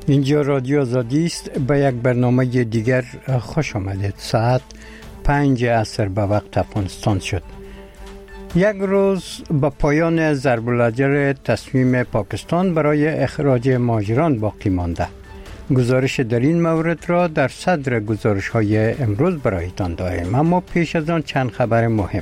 اینجا رادیو آزادی است. به یک برنامه دیگر خوش آمدید. ساعت 5 عصر به وقت افغانستان شد. یک روز به پایان ضرب العجل تصمیم پاکستان برای اخراج مهاجران باقی مانده. گزارش در این مورد را در صدر گزارش های امروز برایتان داریم، اما پیش از آن چند خبر مهم.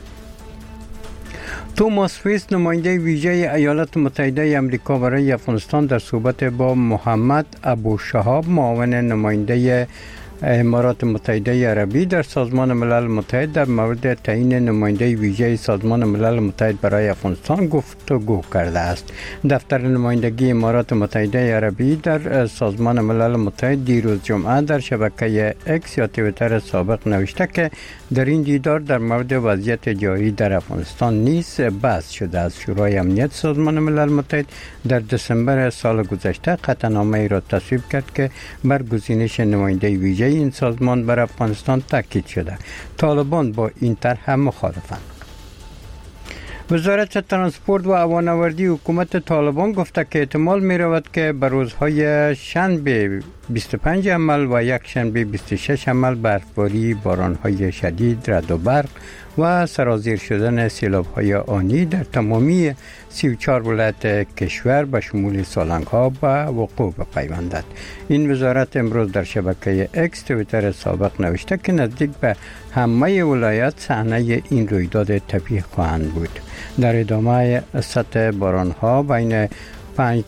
توماس ویس، نماینده ویژه ایالات متحده آمریکا برای افغانستان، در صحبت با محمد ابوشهاب، معاون نماینده امارات متحده عربی در سازمان ملل متحد، در مورد تعیین نماینده ویژه سازمان ملل متحد برای افغانستان گفتگو کرده است. دفتر نمایندگی امارات متحده عربی در سازمان ملل متحد دیروز جمعه در شبکه اکس یا توییتر سابق نوشته که در این دیدار در مورد وضعیت جاری در افغانستان نیز بحث شده است. شورای امنیت سازمان ملل متحد در دسامبر سال گذشته قطعنامه‌ای را تصویب کرد که بر گزینش نماینده ویژه این سازمان بر افغانستان تاکید شده. طالبان با این طرح مخالفند. وزارت ترانسپورت و هوانوردی حکومت طالبان گفته که احتمال می رود که به روزهای شنبه 25 عمل و یک شنبه 26 عمل برفباری، بارانهای شدید، رعد و برق و سرازیر شدن سیلاب‌های آنی در تمامی 34 ولایت کشور به شمول سالنگ‌ها به وقوع بپیوندد. این وزارت امروز در شبکه اکس توییتر سابق نوشته که نزدیک به همه ولایت صحنه این رویداد طبیعی خواهند بود. در ادامه سطح باران‌ها بین 5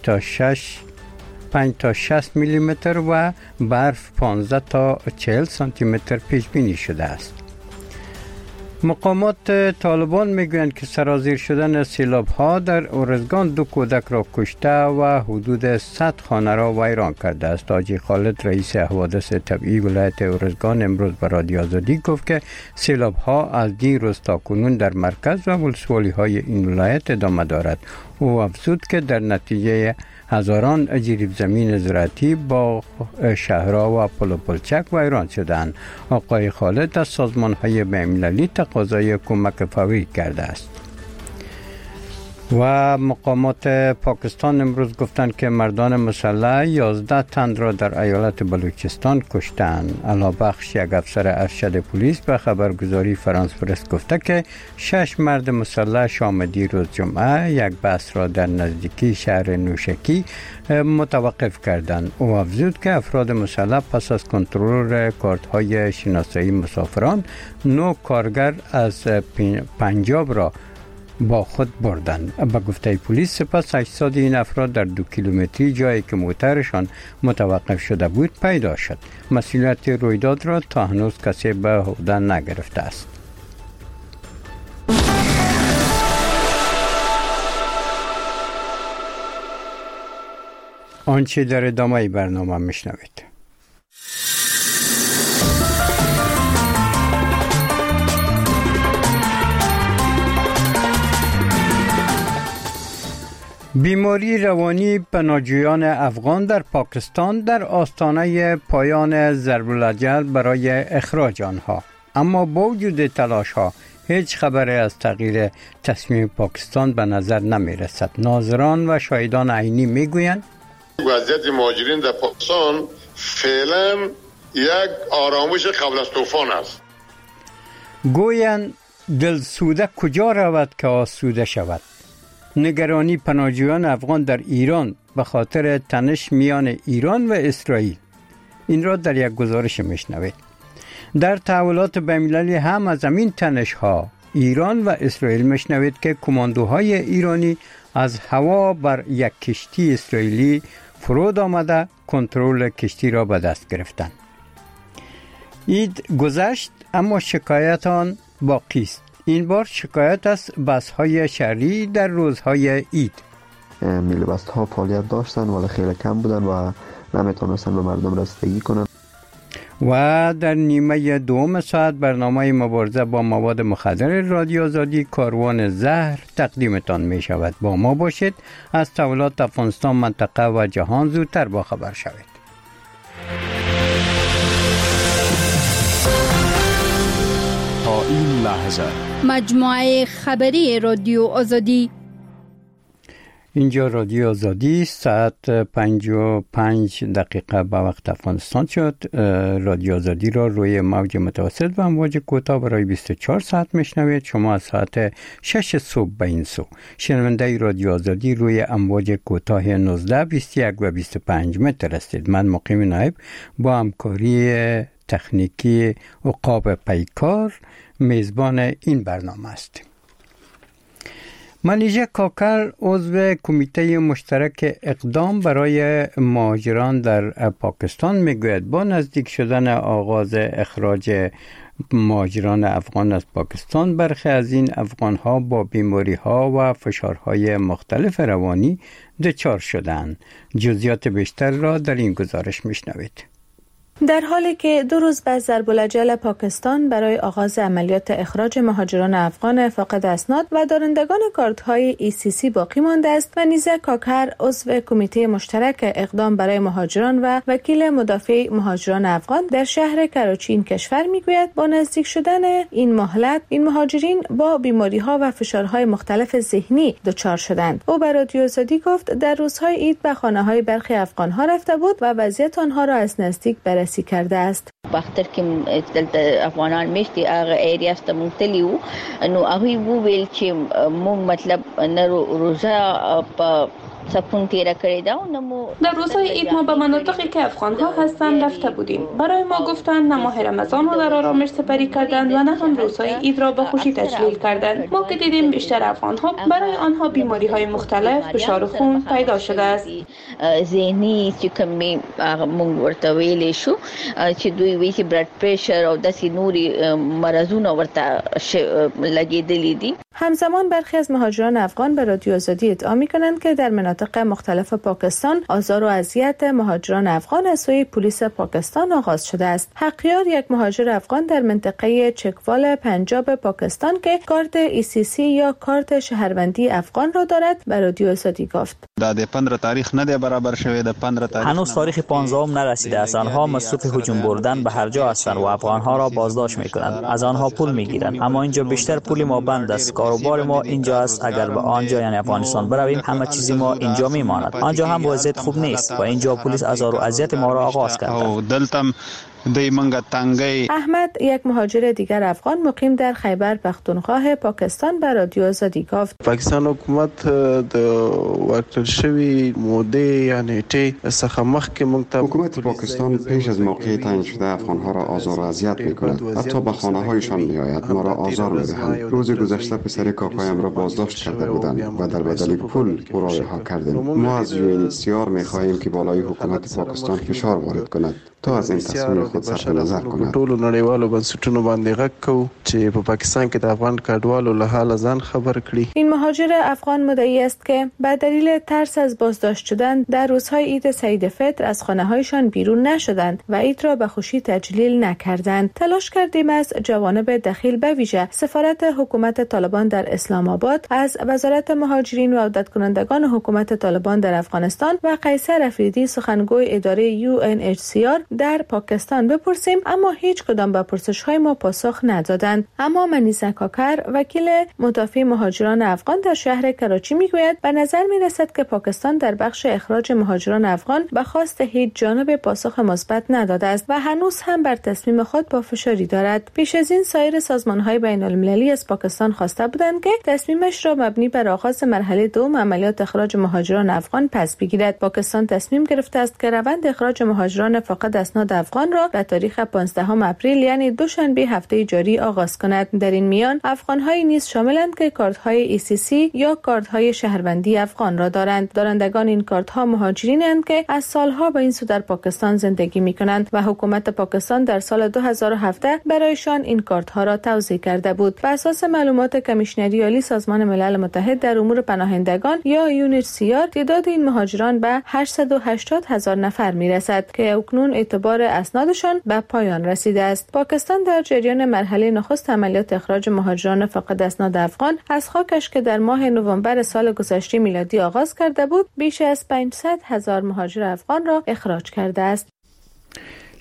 تا 60 میلیمتر و برف 15 تا 40 سانتی متر پیش بینی شده است. مقامات طالبان میگویند که سرازیر شدن سیلاب‌ها در ارزگان 2 کودک را کشته و حدود 100 خانه را ویران کرده است. حاجی خالد، رئیس حوادث طبیعی ولایت ارزگان، امروز به رادیو آزادی گفت که سیلاب‌ها از دیروز تا کنون در مرکز و ولسوالی‌های این ولایت ادامه دارد. او افزود که در نتیجه هزاران جریب زمین زراعتی با شهرها و پل و پلچک ویران شدند. آقای خالد از سازمان‌های بین‌المللی تقاضای کمک فوری کرده است. و مقامات پاکستان امروز گفتند که مردان مسلح 11 تن را در ایالت بلوچستان کشتند. علابخش، یک افسر ارشد پلیس، به خبرگزاری فرانس پرس گفته که 6 مرد مسلح شام دیروز جمعه یک بس را در نزدیکی شهر نوشکی متوقف کردند. او افزود که افراد مسلح پس از کنترل کارت‌های شناسایی مسافران 9 کارگر از پنجاب را با خود بردند. به گفته پلیس سپس اجساد این افراد در 2 کیلومتری جایی که موترشان متوقف شده بود پیدا شد. مسئولیت رویداد را تا هنوز کسی به عهده نگرفته است. آنچه در ادامه برنامه میشنوید. بیماری روانی پناهجویان افغان در پاکستان در آستانه پایان ضرب العجل برای اخراج آنها، اما با وجود تلاش ها هیچ خبری از تغییر تصمیم پاکستان به نظر نمی رسد. ناظران و شاهدان عینی می گویند وضعیت مهاجرین در پاکستان فعلا یک آرامش قبل از طوفان است. گویند دلسوده کجا رود که آسوده شود. نگرانی پناهجویان افغان در ایران به خاطر تنش میان ایران و اسرائیل. این را در یک گزارش میشنوید. در تحولات بین‌المللی هم از همین تنش ها ایران و اسرائیل میشنوید که کماندوهای ایرانی از هوا بر یک کشتی اسرائیلی فرود آمده کنترل کشتی را به دست گرفتند. عید گذشت اما شکایت آن باقی است. این بار شکایت از بس‌های شهری در روزهای عید. میل بس‌ها فعالیت داشتن ولی خیلی کم بودن و نمیتونستن به مردم رسیدگی کنن. و در نیمه دوم ساعت برنامه مبارزه با مواد مخدر رادیو آزادی کاروان زهر تقدیمتان می شود. با ما باشید. از تحولات افغانستان، منطقه و جهان زودتر با خبر شوید. تا این لحظه مجموعه خبری رادیو آزادی. اینجا رادیو آزادی ساعت 55 دقیقه به وقت افغانستان شد. رادیو آزادی را روی موج متوسط و امواج کوتاه برای 24 ساعت میشنوید. شما از ساعت 6 صبح به این سو شنونده رادیو آزادی روی امواج کوتاه 19، 21 و 25 متر هستید. من مقیم نایب با همکاری تکنیکی عقاب پیکار میزبان این برنامه هستیم. منیژه کاکر عضو کمیته مشترک اقدام برای مهاجران در پاکستان میگوید با نزدیک شدن آغاز اخراج مهاجران افغان از پاکستان برخی از این افغان‌ها با بیماری‌ها و فشارهای مختلف روانی دچار شدند. جزئیات بیشتر را در این گزارش میشنوید. در حالی که 2 روز بعد ضرب الاجل پاکستان برای آغاز عملیات اخراج مهاجران افغان فاقد اسناد و دارندگان کارت‌های ECC باقی مانده است، منیژه کاکر عضو کمیته مشترک اقدام برای مهاجران و وکیل مدافع مهاجران افغان در شهر کراچی این کشور میگوید با نزدیک شدن این مهلت این مهاجرین با بیماری‌ها و فشارهای مختلف ذهنی دچار شدند. او به رادیو آزادی گفت در روزهای عید به خانه‌های برخی افغان‌ها رفته بود و وضعیت آنها را از نزدیک بررسی کرده است. وختر کې دلته افغانان مشتي هغه ایریاز ته مونتلیو نو هغه وویل چې مونږ مطلب نه روزه په سپون تیره کړی دا نمو در روزهای عید ما به مناطقی که افغان‌ها هستند رفته بودیم. برای ما گفتند نه ماه رمضان را در آرامش سپری کردند و نه هم روزهای عید را به خوشی تجلیل کردند. ما که دیدیم بیشتر افغان‌ها برای آنها بیماری‌های مختلف فشار خون پیدا شده است. ذهنی چې کومې مونږ ورته ویلې شو چې دوی وی چې بلډ پريشر او داسې نوري مرزونه ورته لګېدلې دي. همزمان برخی از مهاجران افغان به رادیو آزادی ادعا می‌کنند که در مناطق مختلف پاکستان آزار و اذیت مهاجران افغان از سوی پلیس پاکستان آغاز شده است. حقیار یک مهاجر افغان در منطقه چکوال پنجاب پاکستان که کارت ECC یا کارت شهروندی افغان را دارد به رادیو آزادی گفت. د 15 تاریخ نه دی برابر شوی. د 15 تاریخ هنوز تاریخ 15 هم نرسیده است. آنها مصروف هجوم بردن به هر جا هستند و افغان‌ها را بازداشت می‌کنند. از آنها پول می‌گیرند. اما اینجا بیشتر پول ما بند است. کاروبار ما اینجا است. اگر به آنجا یعنی افغانستان برویم همه چیز ما اینجا میماند. آنجا هم وضعیت خوب نیست و اینجا پلیس آزار و اذیت ما را آغاز کرده. احمد یک مهاجر دیگر افغان مقیم در خیبر پختونخوا پاکستان به رادیو آزادی گفت پاکستان حکومت د ورکړل شوی موده یعنی ته څخه مخکې موږ ته حکومت پاکستان پیش از موقع تعیین شده افغان‌ها را آزار و اذیت می‌کند. حتی به خانه‌هایشان می‌آید، ما را آزار می‌دهند. روز گذشته پسر کاکایم را بازداشت کرده بودند و در بدل پول او را رها کردیم. ما از UNHCR می‌خواهیم که بالای حکومت پاکستان فشار وارد کند تا از این تصمیم خود صرف نظر کند. ټولو نړیوالو بنسټونو باندې غږ کوو چې په پاکستان کې د افغان کډوالو له حال ځان خبر کړي. این مهاجر افغان مدعی است که به دلیل ترس از بازداشت شدن در روزهای عید سعید فطر از خانه‌هایشان بیرون نشدند و عید را به خوشی تجلیل نکردند. تلاش کردیم از جوانب دخیل به ویژه سفارت حکومت طالبان در اسلام آباد، از وزارت مهاجرین و عودت کنندگان حکومت طالبان در افغانستان و قیصر افریدی سخنگوی اداره UNHCR در پاکستان بپرسیم، اما هیچ کدام به پرسش‌های ما پاسخ ندادند. اما منیژه کاکر وکیل مدافع مهاجران افغان در شهر کراچی میگوید به نظر میرسد که پاکستان در بخش اخراج مهاجران افغان به خواست هیچ جانب پاسخ مثبت نداده است و هنوز هم بر تصمیم خود پافشاری دارد. پیش از این سایر سازمان‌های بین‌المللی از پاکستان خواسته بودند که تصمیمش را مبنی بر آغاز مرحله دوم عملیات اخراج مهاجران افغان پس بگیرد. پاکستان تصمیم گرفته است که روند اخراج مهاجران فاقد اسناد افغان را به تاریخ 15 اپریل یعنی دوشنبه هفته جاری آغاز کند. در این میان افغان‌های نیز شاملند که کارت‌های ECC یا کارت‌های شهروندی افغان را دارند. دارندگان این کارت‌ها مهاجرینند که از سالها به این سو در پاکستان زندگی می‌کنند و حکومت پاکستان در سال 2017 برایشان این کارت‌ها را توزیع کرده بود. بر اساس معلومات کمیشنری عالی سازمان ملل متحد در امور پناهندگان یا UNHCR تعداد این مهاجران به 880,000 نفر می‌رسد که اکنون اعتبار اسنادشان به پایان رسیده است. پاکستان در جریان مرحله نخست عملیات اخراج مهاجران فاقد اسناد افغان از خاکش که در ماه نوامبر سال گذشته میلادی آغاز کرده بود بیش از 500,000 مهاجر افغان را اخراج کرده است.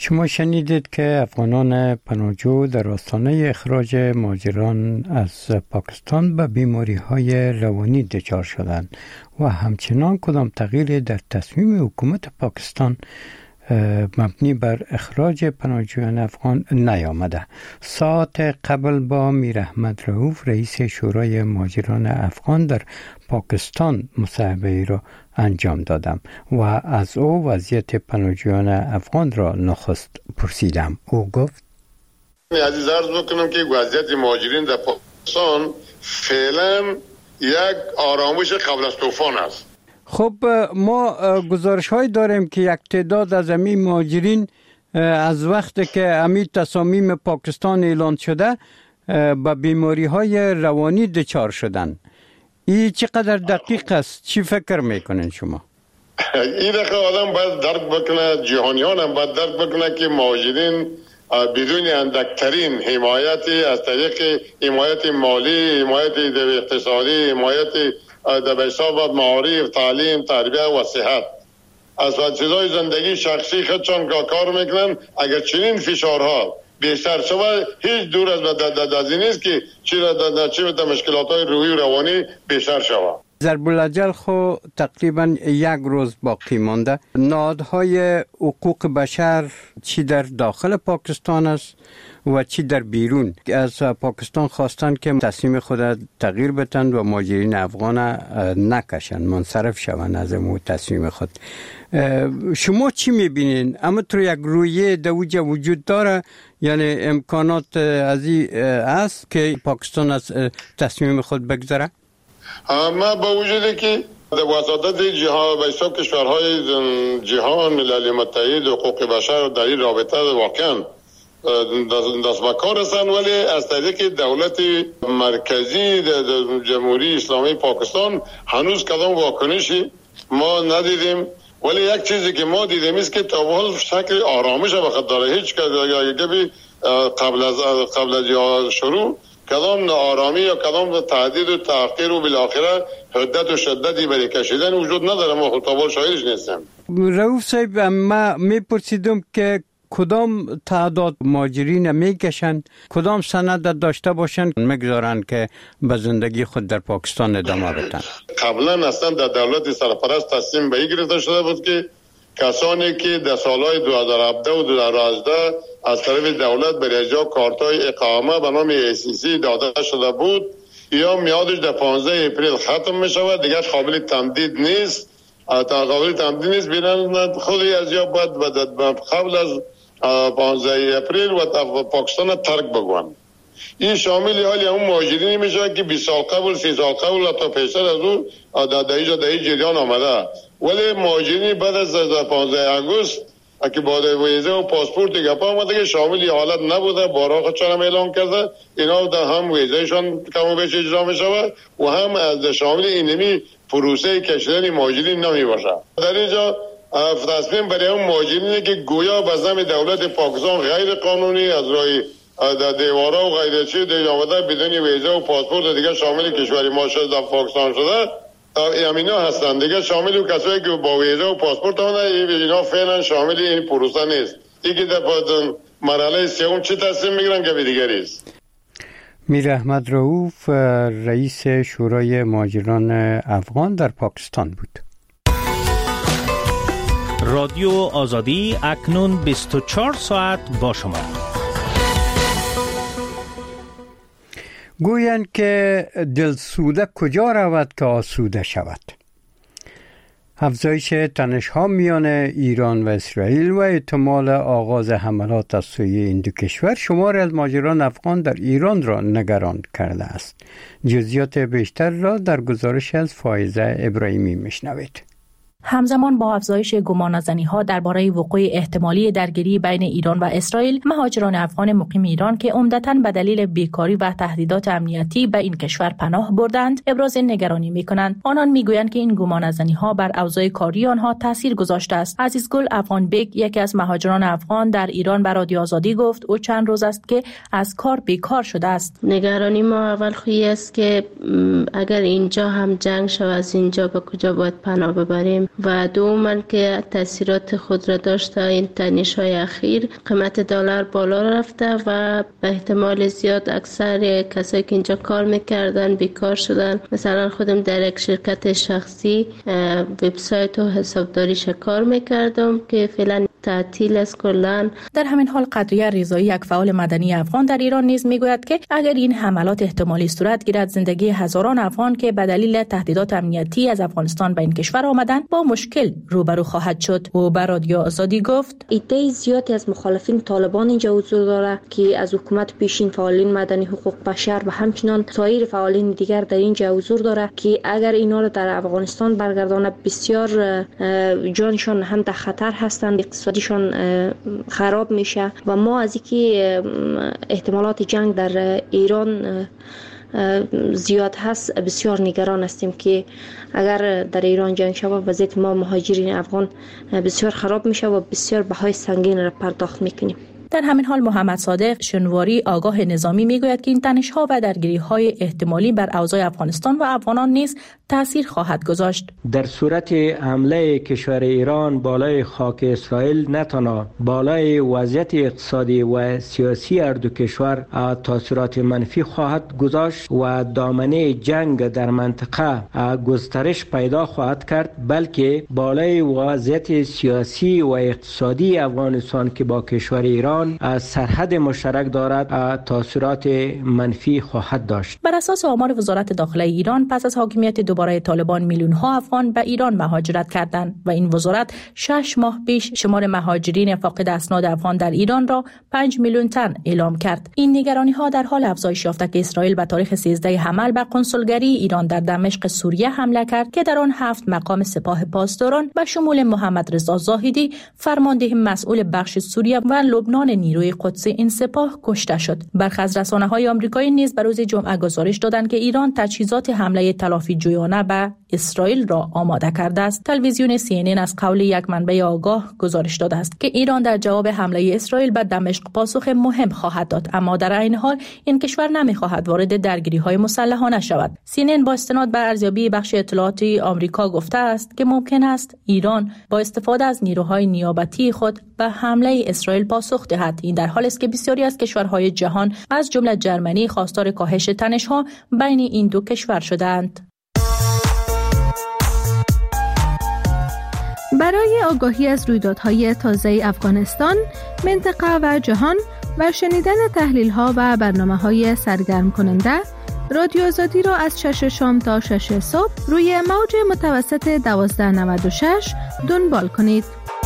شما شنیدید که افغانان پناهجو در آستانه اخراج مهاجران از پاکستان به بیماری‌های روانی دچار شدند و همچنان کدام تغییری در تصمیم حکومت پاکستان مبنی بر اخراج پناهجویان افغان نیامده. ساعت قبل با میر احمد رؤوف رئیس شورای مهاجران افغان در پاکستان مصاحبه را انجام دادم و از او وضعیت پناهجویان افغان را نخست پرسیدم. او گفت: عزیز عرض بکنم که وضعیت مهاجرین در پاکستان فعلا یک آرامش قبل از طوفان است. خب ما گزارش های داریم که یک تعداد از همین مهاجرین از وقتی که همین تصامیم پاکستان اعلان شده با بیماری های روانی دچار شدن. این چقدر دقیق است؟ چی فکر میکنین شما؟ این رقم آدم باید درک بکنه، جهانیان هم باید درک بکنه که مهاجرین بدون اندکترین حمایتی از طریق حمایت مالی، حمایت اقتصادی، حمایت در حساب معارف، تعلیم، تربیه و صحت از چیزای زندگی شخصی خودشان کار میکنن. اگر چنین فشارها بیشتر شود هیچ دور از این نیست که چه مشکلات‌های روحی و روانی بیشتر شود. ضرب الاجل خو تقریبا یک روز باقی مانده. نهادهای حقوق بشر چی در داخل پاکستان است و چی در بیرون از پاکستان خواستند که تصمیم خود تغییر بدن و مهاجرین افغان نکشن، منصرف شوند از اون تصمیم خود. شما چی میبینین؟ اما تو یک رویه دوجه وجود داره، یعنی امکانات از این است که پاکستان از تصمیم خود بگذره؟ ما با وجودی که در وساطت جهان و حساب کشورهای جهان، ملل متحد و حقوق بشر در این رابطه واقعا دست به کار هستند، ولی از طریق دولت مرکزی جمهوری اسلامی پاکستان هنوز کدام واکنشی ما ندیدیم. ولی یک چیزی که ما دیدیم است که تا به حال شکل آرامش وقت داره. هیچ کدام قبل از شروع کدام آرامی یا کدام تهدید و تحقیر و بالاخره حدت و شدتی برای کشیدن وجود نداره. ما خطابال شاهدش نیستیم. رؤوف صاحب، ما میپرسیدم که کدام تعداد مهاجرین میکشند، کدام سند داشته باشند میگذارند که به زندگی خود در پاکستان ادامه بدن. قبلا اصلا در دولت سرپرست تصمیم به این گرفته شده بود که کسانی که در سالهای 2017 و 2018 از طرف دولت برای اجرا کارتای اقامه به نام ACC داده شده بود یا میادش در 15 اپریل ختم می شود، دیگر قابل تمدید نیست. بینن خودی از یا باید قبل از 15 اپریل و پاکستان ترک بگوان. این شامل حالی اون مهاجرینی میشه که 20 سال قبل 30 سال قبل تا پیشتر از اون در این جریان آمده، ولی مهاجرینی بعد از 15 اگست که با ویزه و پاسپورت گپ آمده که شامل حالت نبوده، بارها خودشان اعلام کرده اینا در هم ویزهشان کم و بیش اجرا می شود و هم از شامل اینمی پروسه کشیدن مهاجرین نمی باشه. در اینجا تصمیم برای اون مهاجرینی که گویا به نام دولت پاکستان غیر قانونی از راه در دیوارا و غیر چیز دیگه آمده بدون ویزه و پاسپورت دیگه شامل کشوری ما شده در پاکستان شده امینا هستن. دیگه شامل کسایی که با ویزه و پاسپورت آمده اینا فعلا شامل این پروسه نیست. دیگه در مرحله سوم چه تصمیم میگیرن که دیگری است. میر احمد رؤوف رئیس شورای مهاجران افغان در پاکستان بود. رادیو آزادی اکنون 24 ساعت با شما. گویند که دلسوده کجا رود که آسوده شود. افزایش تنش‌ها میان ایران و اسرائیل و احتمال آغاز حملات از سوی این دو کشور شماری از مهاجران افغان در ایران را نگران کرده است. جزئیات بیشتر را در گزارش از فائزه ابراهیمی میشنوید. همزمان با افزایش گمانه‌زنی‌ها درباره وقوع احتمالی درگیری بین ایران و اسرائیل، مهاجران افغان مقیم ایران که عمدتاً به دلیل بیکاری و تهدیدات امنیتی به این کشور پناه بردند، ابراز نگرانی می‌کنند. آنان می‌گویند که این گمانه‌زنی‌ها بر اوضاع کاری آنها تاثیر گذاشته است. عزیزگل افغان بیگ، یکی از مهاجران افغان در ایران، به رادیو آزادی گفت او چند روز است که از کار بیکار شده است. نگرانی ما اول خویی است که اگر اینجا هم جنگ شود، از اینجا به کجا باید پناه ببریم؟ و دوم که تاثیرات خود را داشته این تنش‌های اخیر. قیمت دلار بالا رفته و به احتمال زیاد اکثر کسایی که اینجا کار میکردن بیکار شدن. مثلا خودم در یک شرکت شخصی وبسایت و حسابداریش کار میکردم که فعلا تعطیل است کلاً. در همین حال قدریه رضایی، یک فعال مدنی افغان در ایران نیز میگوید که اگر این حملات احتمالی صورت گیرد، زندگی هزاران افغان که به دلیل تهدیدات امنیتی از افغانستان به این کشور آمدند با مشکل روبرو خواهد شد. او به رادیو آزادی گفت ایده زیادی از مخالفین طالبان اینجا حضور داره که از حکومت پیشین فعالین مدنی حقوق بشر و همچنان سایر فعالین دیگر در اینجا حضور داره که اگر اینا را در افغانستان برگردانه بسیار جانشان هم در خطر هستند، اقتصادیشان خراب میشه و ما از اینکه احتمالات جنگ در ایران زیاد هست بسیار نگران هستیم که اگر در ایران جنگ شود وضعیت ما مهاجرین افغان بسیار خراب میشه و بسیار بهای سنگین را پرداخت میکنیم. در همین حال محمد صادق شنواری آگاه نظامی میگوید که این تنش‌ها و درگیری‌های احتمالی بر اوضاع افغانستان و افغانان نیز تأثیر خواهد گذاشت. در صورت حمله کشور ایران بالای خاک اسرائیل نه تنها بالای وضعیت اقتصادی و سیاسی هر دو کشور تاثیرات منفی خواهد گذاشت و دامنه جنگ در منطقه گسترش پیدا خواهد کرد، بلکه بالای وضعیت سیاسی و اقتصادی افغانستان که با کشور ایران سرحد مشترک دارد تاثیرات منفی خواهد داشت. بر اساس آمار وزارت داخله ایران، پس از حاکمیت دوباره طالبان میلیون ها افغان به ایران مهاجرت کردند و این وزارت 6 ماه پیش شمار مهاجرین فاقد اسناد افغان در ایران را 5 میلیون تن اعلام کرد. این نگرانی ها در حال افزایش یافته که اسرائیل به تاریخ 13 حمل به قنسولگری ایران در دمشق سوریه حمله کرد که در آن 7 مقام سپاه پاسداران به شمول محمد رضا زاهدی فرمانده مسئول بخش سوریه و لبنان نیروی قدس این سپاه کشته شد. برخی از رسانه‌های آمریکایی نیز به روز جمعه گزارش دادند که ایران تجهیزات حمله تلافی جویانه به اسرائیل را آماده کرده است. تلویزیون CNN از قول یک منبع آگاه گزارش داده است که ایران در جواب حمله اسرائیل به دمشق پاسخ مهم خواهد داد، اما در عین حال این کشور نمی‌خواهد وارد درگیری‌های مسلحانه شود. CNN با استناد به ارزیابی بخش اطلاعاتی آمریکا گفته است که ممکن است ایران با استفاده از نیروهای نیابتی خود به حمله اسرائیل پاسخ دهد. این در حالی است که بسیاری از کشورهای جهان از جمله جرمنی خواستار کاهش تنش‌ها بین این دو کشور شدند. برای آگاهی از رویدادهای تازه افغانستان، منطقه و جهان و شنیدن تحلیل‌ها و برنامه‌های سرگرم کننده، رادیو آزادی را از 6 شام تا 6 صبح روی موج متوسط 1296 دنبال کنید.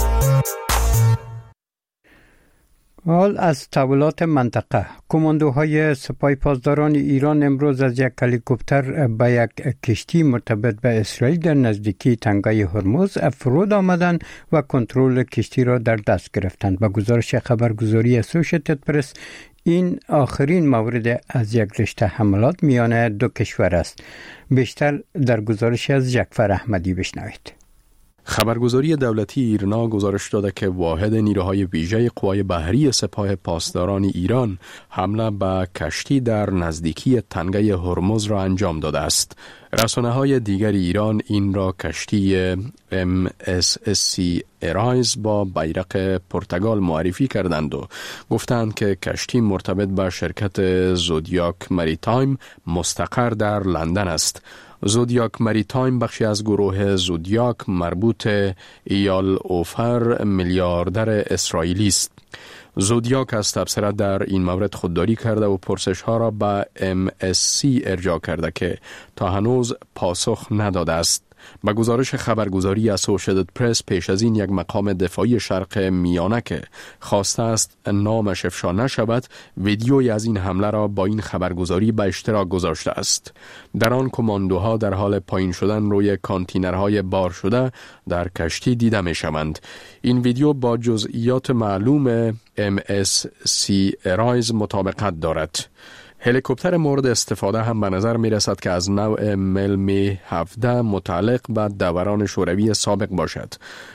حال از تحولات منطقه. کماندوهای سپاه پاسداران ایران امروز از یک هلیکوپتر به یک کشتی مرتبط به اسرائیل در نزدیکی تنگه هرمز فرود آمدند و کنترل کشتی را در دست گرفتند. به گزارش خبرگزاری اسوشیتد پرس، این آخرین مورد از یک رشته حملات میان دو کشور است. بیشتر در گزارش از جعفر احمدی بشنوید. خبرگزاری دولتی ایرنا گزارش داده که واحد نیروهای ویژه قوای بحری سپاه پاسداران ایران حمله به کشتی در نزدیکی تنگه هرمز را انجام داده است. رسانه‌های دیگر ایران این را کشتی MSC ارایز با بیرق پرتغال معرفی کردند و گفتند که کشتی مرتبط به شرکت زودیاک مریتایم مستقر در لندن است. زودیاک مریتایم بخشی از گروه زودیاک مربوط ایال اوفر میلیاردر اسرائیلی است. زودیاک از تبصرت در این مورد خودداری کرده و پرسش ها را به MSC ارجاع کرده که تا هنوز پاسخ نداده است. با گزارش خبرگزاری اسوشیتد پرس، پیش از این یک مقام دفاعی شرق میانه که خواسته است نامش افشا نشود، ویدیویی از این حمله را با این خبرگزاری به اشتراک گذاشته است. در آن کماندوها در حال پایین شدن روی کانتینرهای بار شده در کشتی دیده می شوند. این ویدیو با جزئیات معلوم MSC ارایز مطابقت دارد. هلیکوپتر مورد استفاده هم به نظر می رسد که از نوع ملمی 17 متعلق به دوران شوروی سابق باشد.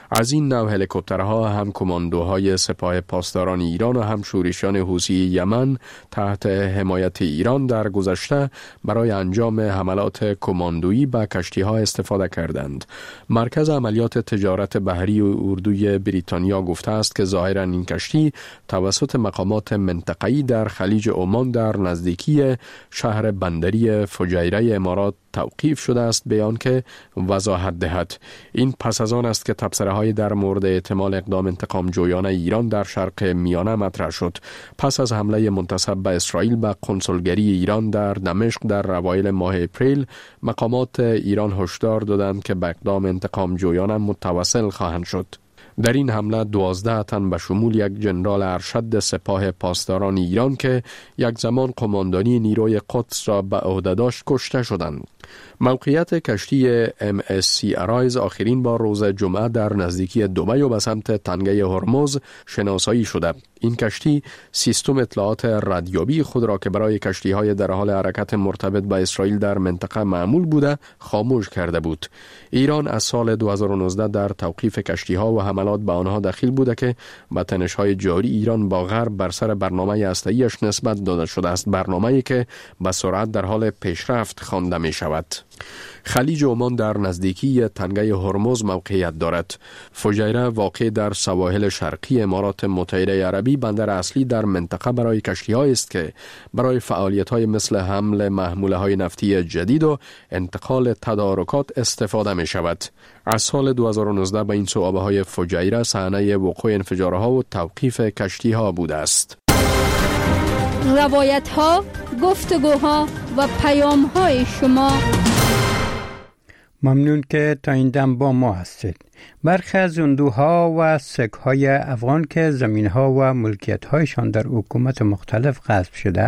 از این نوع هلیکوپترها هم کماندوهای سپاه پاسداران ایران و هم شورشیان حوثی یمن تحت حمایت ایران در گذشته برای انجام حملات کماندویی به کشتی‌ها استفاده کردند. مرکز عملیات تجارت بحری اردوی بریتانیا گفته است که ظاهراً این کشتی توسط مقامات منطقه‌ای در خلیج عمان در نزدیکی شهر بندری فجیره امارات توقیف شده است بیان که وضاحت دهد. این پس از آن است که تبصره‌های در مورد احتمال اقدام انتقام جویانه ایران در شرق میانه مطرح شد. پس از حمله منتسب به اسرائیل به قنسولگری ایران در دمشق در اوایل ماه اپریل، مقامات ایران هشدار دادند که به اقدام انتقام جویانه متوسل خواهند شد. در این حمله 12 تن به شمول یک جنرال ارشد سپاه پاسداران ایران که یک زمان قماندانی نیروی قدس را به عهده داشت کشته شدند. موقعیت کشتی MSC Arise آخرین بار روز جمعه در نزدیکی دبی و به سمت تنگه هرمز شناسایی شده. این کشتی سیستم اطلاعات رادیویی خود را که برای کشتی‌های در حال حرکت مرتبط با اسرائیل در منطقه معمول بوده خاموش کرده بود. ایران از سال 2019 در توقیف کشتی‌ها و حملات به آنها دخیل بوده که با تنش‌های جاری ایران با غرب بر سر برنامه هسته‌ایش نسبت داده شده است، برنامه‌ای که به سرعت در حال پیشرفت خوانده می‌شود. خلیج عمان در نزدیکی تنگه هرمز موقعیت دارد. فجیره واقع در سواحل شرقی امارات متحده عربی بندر اصلی در منطقه برای کشتی‌هایی است که برای فعالیت‌های مثل حمل محموله‌های نفتی جدید و انتقال تدارکات استفاده می‌شود. از سال 2019 به این سو آب‌های فجیره صحنه وقوع انفجارها و توقیف کشتی‌ها بوده است. روایت‌ها، گفتگوها و پیام‌های شما. ممنون که تا این دم با ما هستید. برخی از هندوها و سک‌های افغان که زمین‌ها و ملکیت‌هایشان در حکومت مختلف غصب شده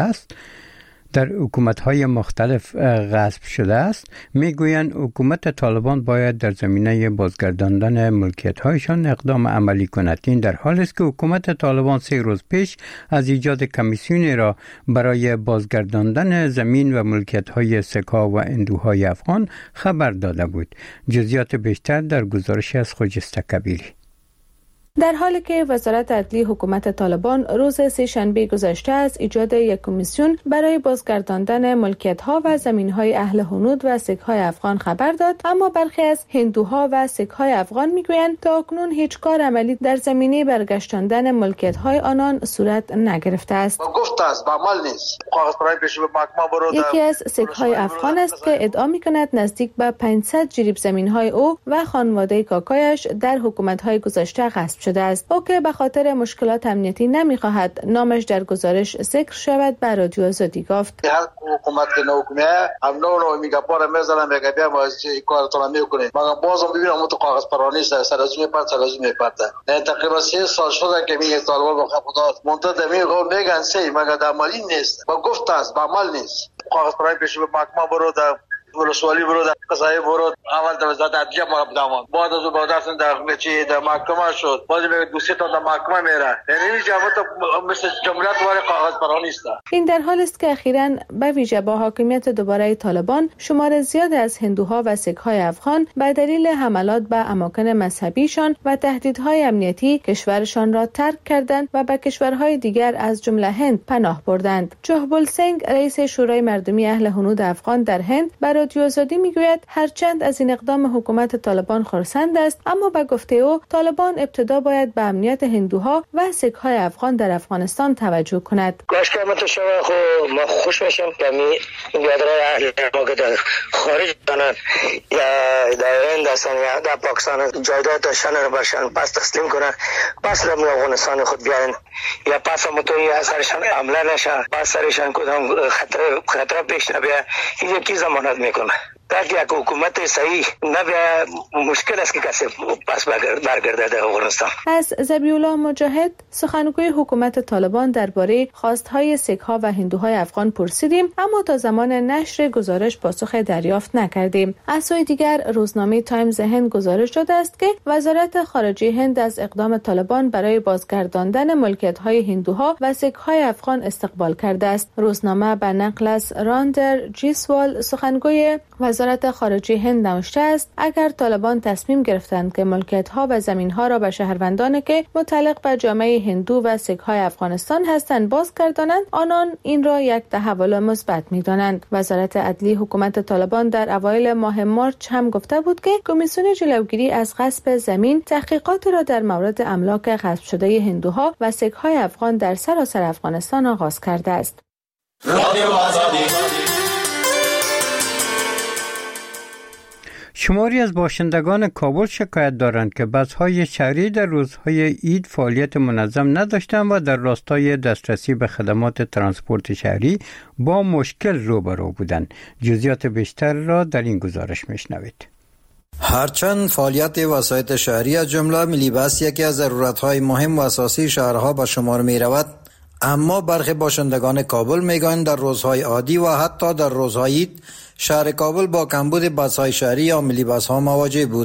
است، میگویند حکومت طالبان باید در زمینه بازگرداندن ملکیت‌هایشان اقدام عملی کند. این در حالی است که حکومت طالبان 3 روز پیش از ایجاد کمیسیونی را برای بازگرداندن زمین و ملکیت‌های سک‌ها و هندوهای افغان خبر داده بود. جزئیات بیشتر در گزارش از خجسته کبیری. در حالی که وزارت عدلی حکومت طالبان روز سه‌شنبه گذشته از ایجاد یک کمیسیون برای بازگرداندن ملکیت‌ها و زمین‌های اهل هنود و سک‌های افغان خبر داد، اما برخی از هندوها و سک‌های افغان می‌گویند تاکنون هیچ کار عملی در زمینه برگشتاندن ملکیت‌های آنان صورت نگرفته است. یکی از سک‌های افغان است که ادعا می‌کند نزدیک به 500 جریب زمین‌های او و خانواده کاکایش در حکومت‌های گذشته غصب شده است. او که به خاطر مشکلات امنیتی نمی‌خواهد نامش در گزارش ذکر شود به رادیو آزادی گفت. هر حکومت که نوکمه هم نو میگه پاره میذارم میگه بیا ما کارتون میکنه مگر بازم ببینم تو کاغذ پرانی سرازی میپرد نه تقریبا 3 سال شده که میگه طالبان رو خدا منتظر میگن سه مگر در عملی نیست با گفت است با عمل نیست. کاغذ پرانی پیش به محکمه برو در ولسوالی برو در قضایی برو اول در وزارت عدلیه ما بدام بعد از اون بعداً در چی در محکمه شد بعد میگه دوسیه تا در محکمه میره یعنی جواب مثل جمهوریت واره کاغذ پرانی است. این در حالی است که اخیراً به ویژه با حاکمیت دوباره طالبان شمار زیاد از هندوها و سک‌های افغان به دلیل حملات به اماکن مذهبیشان و تهدیدهای امنیتی کشورشان را ترک کردند و به کشورهای دیگر از جمله هند پناه بردند. جهبول سنگ رئیس شورای مردمی اهل هنود افغان در هند رادیو آزادی میگوید هرچند از این اقدام حکومت طالبان خرسند است، اما به گفته او طالبان ابتدا باید به امنیت هندوها و سک‌های افغان در افغانستان توجه کند. لشکر متشابه خو ما خوش میشم که یادرای اهل ما که در خارج دانند یا در هند هستن یا در پاکستان جایداد داشتن رو برشن پس تسلیم کنن پس در افغانستان خود بیاین یا پس متوی اثرشان عمله نشن پس سرشان کدام خطر پیش نبیه این کی ضمانت میکنه تاکه یک حکومت صحیح نبیه مشکل است که کسی پس برگرده در افغانستان. از ذبیح الله مجاهد سخنگوی حکومت طالبان درباره خواستهای سک‌ها و هندوهای افغان پرسیدیم، اما تا زمان نشر گزارش پاسخ دریافت نکردیم. از سوی دیگر روزنامه تایمز هند گزارش داده است که وزارت خارجه هند از اقدام طالبان برای بازگرداندن ملکیت‌های هندوها و سک‌های افغان استقبال کرده است. روزنامه به نقل از راندر جیسوال سخنگوی وزارت وزارت خارجه هند نوشته است اگر طالبان تصمیم گرفتند که ملکیت‌ها و زمین‌ها را به شهروندانی که متعلق به جامعه هندو و سیک‌های افغانستان هستند بازگردانند، آنان این را یک تحول مثبت می‌دانند. وزارت عدلی حکومت طالبان در اوایل ماه مارچ هم گفته بود که کمیسیون جلوگیری از غصب زمین تحقیقات را در مورد املاک غصب شده هندوها و سیک‌های افغان در سراسر افغانستان آغاز کرده است. شماری از باشندگان کابل شکایت دارند که بس‌های شهری در روزهای عید فعالیت منظم نداشتند و در راستای دسترسی به خدمات ترانسپورت شهری با مشکل روبرو بودند. جزئیات بیشتر را در این گزارش میشنوید. هرچند فعالیت وسایط شهری از جمله ملی بس یکی از ضرورت‌های مهم و اساسی شهرها به شمار می‌رود، اما برخی باشندگان کابل میگویند در روزهای عادی و حتی در روزهای عید شهر کابل با کمبود بس‌های شهری یا ملی بس‌ها مواجه بود.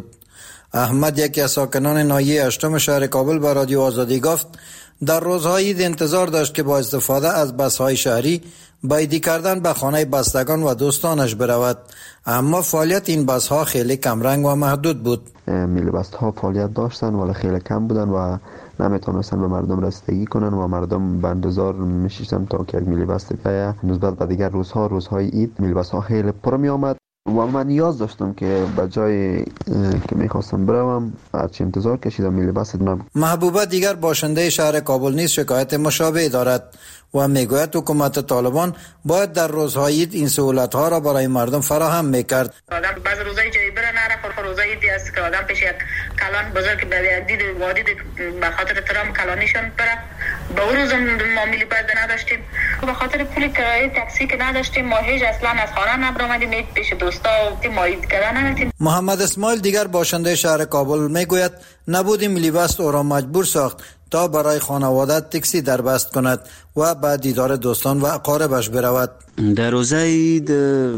احمد، یکی از ساکنان ناحیه 8 شهر کابل، به رادیو آزادی گفت در روزهای عید انتظار داشت که با استفاده از بس‌های شهری با عیدی کردن به خانه بستگان و دوستانش برود، اما فعالیت این بس‌ها خیلی کمرنگ و محدود بود. ملی بس‌ها فعالیت داشتن ولی خیلی کم بودن و نمیتونستن به مردم رسیدگی کنن و مردم به انتظار میشیدن تا که یک ملی بس دیگه نسبت به دیگر روزهای عید ملی بس‌ها خیلی پر می آمد و من نیاز داشتم که به جای که میخواستم بروم هرچی انتظار کشیدم ملی بس نبود. محبوبه دیگر باشنده شهر کابل نیز شکایت مشابه دارد و میگوید حکومت طالبان باید در روزهای عید این سهولت‌ها را برای مردم فراهم میکرد. آدم بعض روزای جایی بره نره، روزای عیدی است که آدم پیش یک کلان بزرگ به دید وادی به خاطر ترام کلانیشون بره. به اون روز ما ملی بس نداشتیم، به خاطر پول کرایه تاکسی که نداشتیم، ما هیچ اصلا از خانه نبرآمدیم پیش دوستا و ما عید کردن نداشتیم. محمد اسماعیل دیگر باشنده شهر کابل میگوید نبود ملی بس او را مجبور ساخت تا برای خانواده تاکسی دربست کند و بعد دیدار دوستان و اقاربش برود. در روزه عید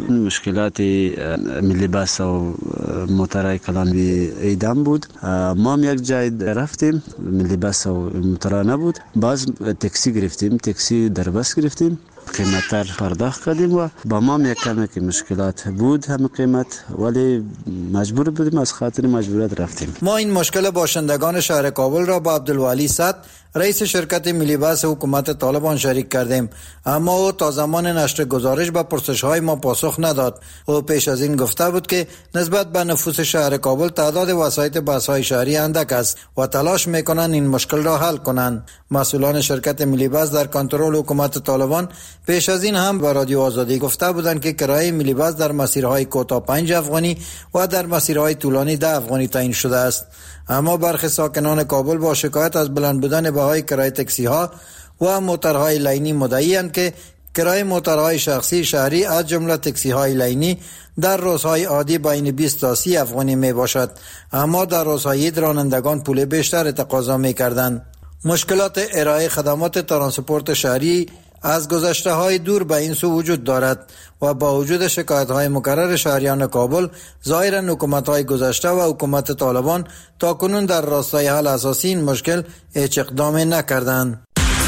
مشکلات ملی بس و موتر کلان ایدم بود. ما هم یک جای رفتیم، ملی بس و موتر نبود، باز تاکسی گرفتیم، تاکسی دربست گرفتیم، قیمت پرداخت کردیم و با ما یک کمی که مشکلات بود هم قیمت، ولی مجبور بودیم، از خاطر مجبوریت رفتیم. ما این مشکل باشندگان شهر کابل را با عبدالولی صد، رئیس شرکت ملی بس حکومت طالبان شریک کردیم، اما او تا زمان نشر گزارش به پرسش‌های ما پاسخ نداد. او پیش از این گفته بود که نسبت به نفوس شهر کابل تعداد وسایط بس‌های شهری اندک است و تلاش می‌کنند این مشکل را حل کنند. مسئولان شرکت ملی بس در کنترل حکومت طالبان پیش از این هم به رادیو آزادی گفته بودند که کرایه ملی بس در مسیرهای کوتاه 5 افغانی و در مسیرهای طولانی 10 افغانی تعیین شده است، اما برخی ساکنان کابل با شکایت از بلند بودن بهای کرایه تاکسی ها و موترهای لینی مدعی‌اند که کرایه موترهای شخصی شهری از جمله تاکسی های لینی در روزهای عادی بین 20 تا 30 افغانی می باشد، اما در روزهای عید رانندگان پول بیشتر تقاضا می کردند. مشکلات ارائه خدمات ترانسپورت شهری از گذشته های دور به این سو وجود دارد و با وجود شکایت های مکرر شهریان کابل، ظاهرا حکومت های گذشته و حکومت طالبان تا کنون در راستای حل اساسی این مشکل هیچ اقدامی نکردند.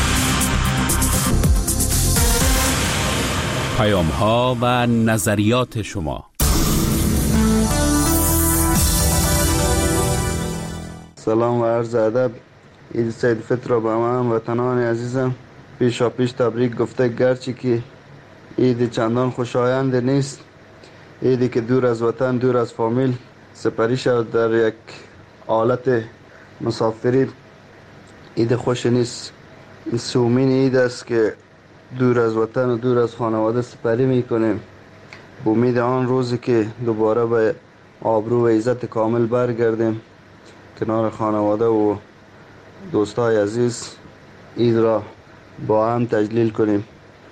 پیام ها و نظریات شما. سلام و عرض ادب. عید سید فطر را به من وطنان عزیزم پیشا پیش تبریک گفته، گرچه که عید چندان خوشایند نیست، عیدی که دور از وطن، دور از فامیل سپری شد در یک حالت مسافری، عید خوش نیست. این سومین عید است که دور از وطن و دور از خانواده سپری میکنیم، با امید آن روزی که دوباره به آبرو و عزت کامل برگردیم کنار خانواده و دوستای عزیز، عید را با هم تجلیل کنیم.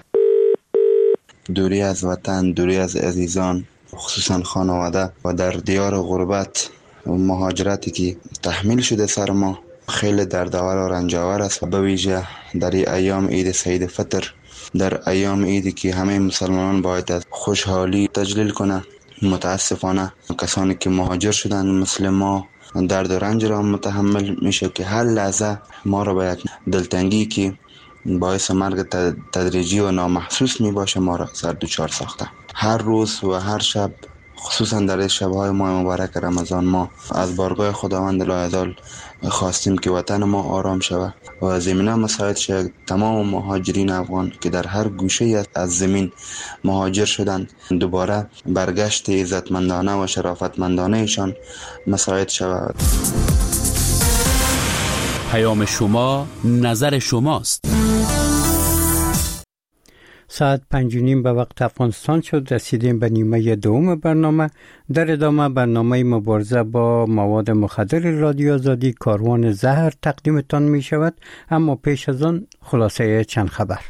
دوری از وطن، دوری از عزیزان، خصوصا خانواده و در دیار غربت و مهاجرتی که تحمیل شده سر ما خیلی دردآور و رنجاور است، و به ویژه در ایام عید سید فطر، در ایام عیدی که همه مسلمانان باید از خوشحالی تجلیل کنه. متاسفانه کسانی که مهاجر شدن مثل ما درد و رنج را متحمل میشه که هر لحظه ما را به یک دلتنگی که باعث مرگ تدریجی و نامحسوس می باشه ما را سر دوچار ساخته. هر روز و هر شب خصوصا در شب‌های ماه مبارک رمضان ما از بارگاه خداوند لایزال خواستیم که وطن ما آرام شود و زمینه مساعد شد تمام مهاجرین افغان که در هر گوشه از زمین مهاجر شدند دوباره برگشت عزتمندانه و شرافتمندانه ایشان مساعد شود. پیام شما نظر شماست. ساعت 5:30 به وقت افغانستان شد. رسیدیم به نیمه دوم برنامه. در ادامه برنامه مبارزه با مواد مخدر رادیو آزادی کاروان زهر تقدیمتان می شود، اما پیش از آن خلاصه چند خبر.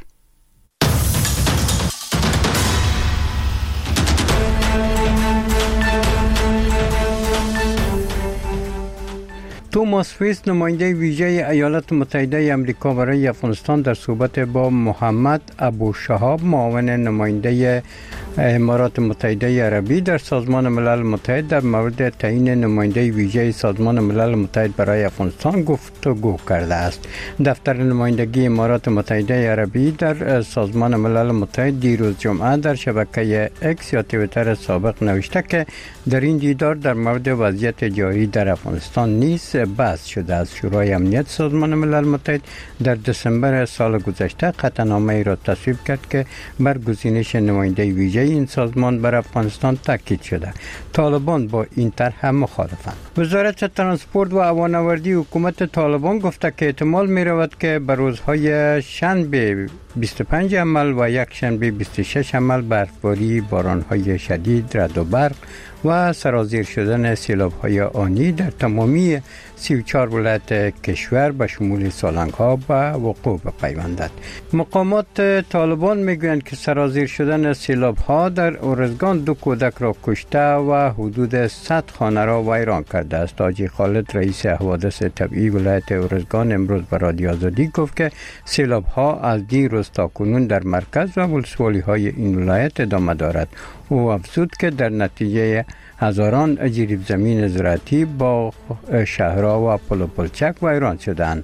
توماس فیس نماینده ویژه ایالات متحده آمریکا برای افغانستان در صحبت با محمد ابو شهاب معاون نماینده امارات متحده عربی در سازمان ملل متحد در مورد تعیین نماینده ویژه سازمان ملل متحد برای افغانستان گفتگو کرده است. دفتر نمایندگی امارات متحده عربی در سازمان ملل متحد دیروز جمعه در شبکه اکس یا توییتر سابق نوشته که در این دیدار در مورد وضعیت جاری در افغانستان نیز بحث شده است. شورای امنیت سازمان ملل متحد در دسامبر سال گذشته قطعنامه‌ای را تصویب کرد که بر گزینش نماینده ویژه این سازمان بر افغانستان تاکید شده. طالبان با این طرح مخالفند. وزارت ترانسپورت و هوانوردی حکومت طالبان گفته که احتمال می رود که بر روزهای شنبه 25 عمل و یک شنبه 26 عمل برفباری، بارانهای شدید، رعد و برق و سرازیر شدن سیلاب‌های آنی در تمامی 34 ولایت کشور به شمول سالنگ‌ها به وقوع بپیوندد. مقامات طالبان میگویند که سرازیر شدن سیلاب‌ها در ارزگان 2 کودک را کشته و حدود 100 خانه را ویران کرده است. حاجی خالد رئیس حوادث طبیعی ولایت ارزگان امروز به رادیو آزادی گفت که سیلاب‌ها از دیروز تا کنون در مرکز و ولسوالی‌های این ولایت ادامه دارد. او افزود که در نتیجه هزاران جریب زمین زراعتی با شهرها و پل و پلچک ویران شدند.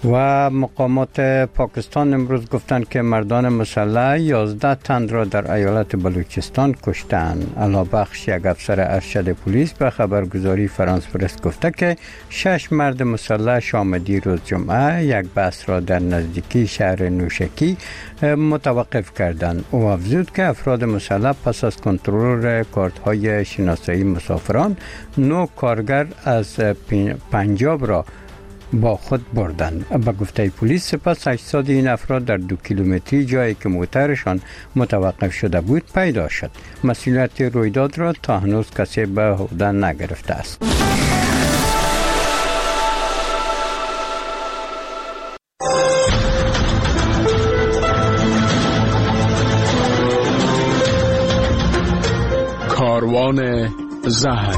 و مقامات پاکستان امروز گفتند که مردان مسلح 11 تن را در ایالت بلوچستان کشتند. علابخش یک افسر ارشد پلیس به خبرگزاری فرانس پرس گفته که 6 مرد مسلح شام دیروز جمعه یک بس را در نزدیکی شهر نوشکی متوقف کردند. او افزود که افراد مسلح پس از کنترل کارت‌های شناسایی مسافران 9 کارگر از پنجاب را با خود بردند. به گفته پلیس سپس اجساد این افراد در 2 کیلومتری جایی که موترشان متوقف شده بود پیدا شد. مسئولیت رویداد را تا هنوز کسی به عهده نگرفته است. کاروان زهر.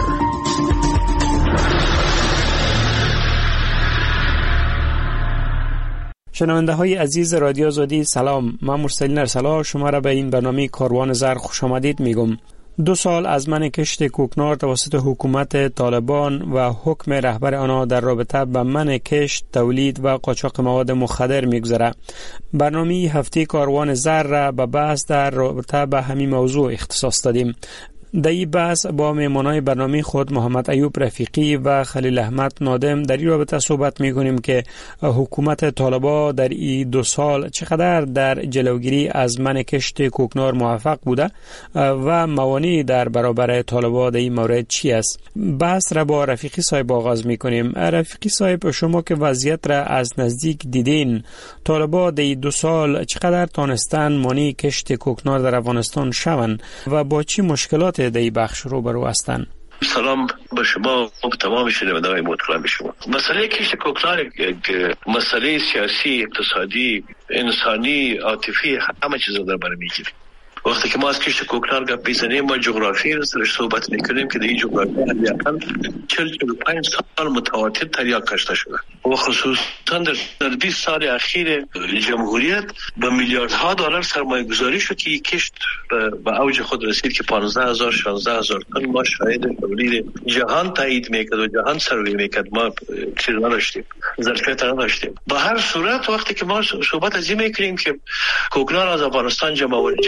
شنونده های عزیز رادیو آزادی سلام، من مرسلین ارسلا شما را به این برنامه کاروان زهر خوش آمدید میگم. 2 سال از من کشت کوکنار توسط حکومت طالبان و حکم رهبر آنها در رابطه با من کشت، تولید و قاچاق مواد مخدر میگذره. برنامه هفته کاروان زهر را به بحث در رابطه با همین موضوع اختصاص دادیم. در این بحث با مهمانای برنامه خود محمد ایوب رفیقی و خلیل احمد نادم در این رابطه صحبت می‌کنیم که حکومت طالبان در این 2 سال چقدر در جلوگیری از من کشت کوکنار موفق بوده و موانع در برابر طالبان در این مورد چی است. بحث را با رفیقی صاحب آغاز می‌کنیم. رفیقی صاحب، شما که وضعیت را از نزدیک دیدین، طالبان در این 2 سال چقدر تانستن مانع کشت کوکنار در افغانستان شوند و با چی مشکلات در این بخش روبرو هستند؟ سلام به شما و به تمام شنوندگان محترم شما. مسئله کشت کوکنار یک مسئله سیاسی، اقتصادی، انسانی، عاطفی، همه چیز در بر میگیره. وقتی که ما از کشت کوکنار گپ میزنیم، ما جغرافی رو صحبت میکنیم که در این جغرافی حداقل 40-45 سال متواتر تریاک کشته شده و خصوصا در 20 سال اخیر جمهوریت به میلیاردها دلار سرمایه گذاری شد که کشت به اوج خود رسید که 15,000-16,000 تن ما شاهد تولید جهان تایید میکرد و جهان سروی میکرد. ما چیز نداشتیم، ظرفیت نداشتیم. به هر صورت وقتی که ما صحبت از این میکنیم که کوکنار از افغانستان جمع میشه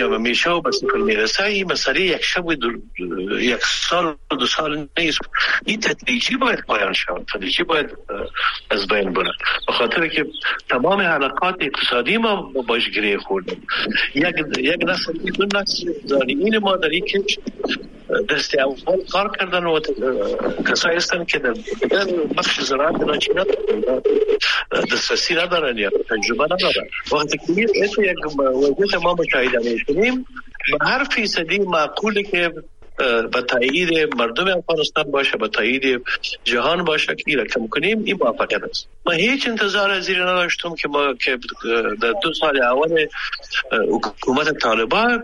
شب به صفر میرسه. این مسئله یک شب یک سال و 2 سال نیست. این تدریجی باید پایان شود، تدریجی باید از بین بره، به خاطر که تمام حلقات اقتصادی ما باش گره خوردیم. یک نسل دو نسل زارعین ما در این کشت دست اول کار کردن و کسایی هستن که در بخش زراعت ناچینا دسترسی ندارن یا تجربه ندارن. وقتی که یک وضعیت ما مشاهده می‌کنیم، به هر فیصدی معقوله که به تایید مردم افغانستان باشه، به تایید جهان باشه که این را کم کنیم، این موفقیت است. من هیچ انتظار از این نداشتم که ما که در 2 سال اول حکومت طالبان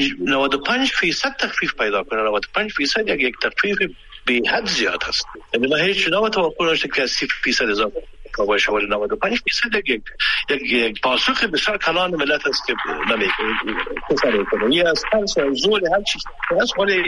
95% تخفیف پیدا کنه. 95% یک تخفیف به حد زیاد است. یعنی من هیچ توقع نداشتم که 30% اضافه باشه، ولی 95% یک پاسخ بسیار کلان ملت است که نمیکنه. یه از ترس زور هر چیز است، ولی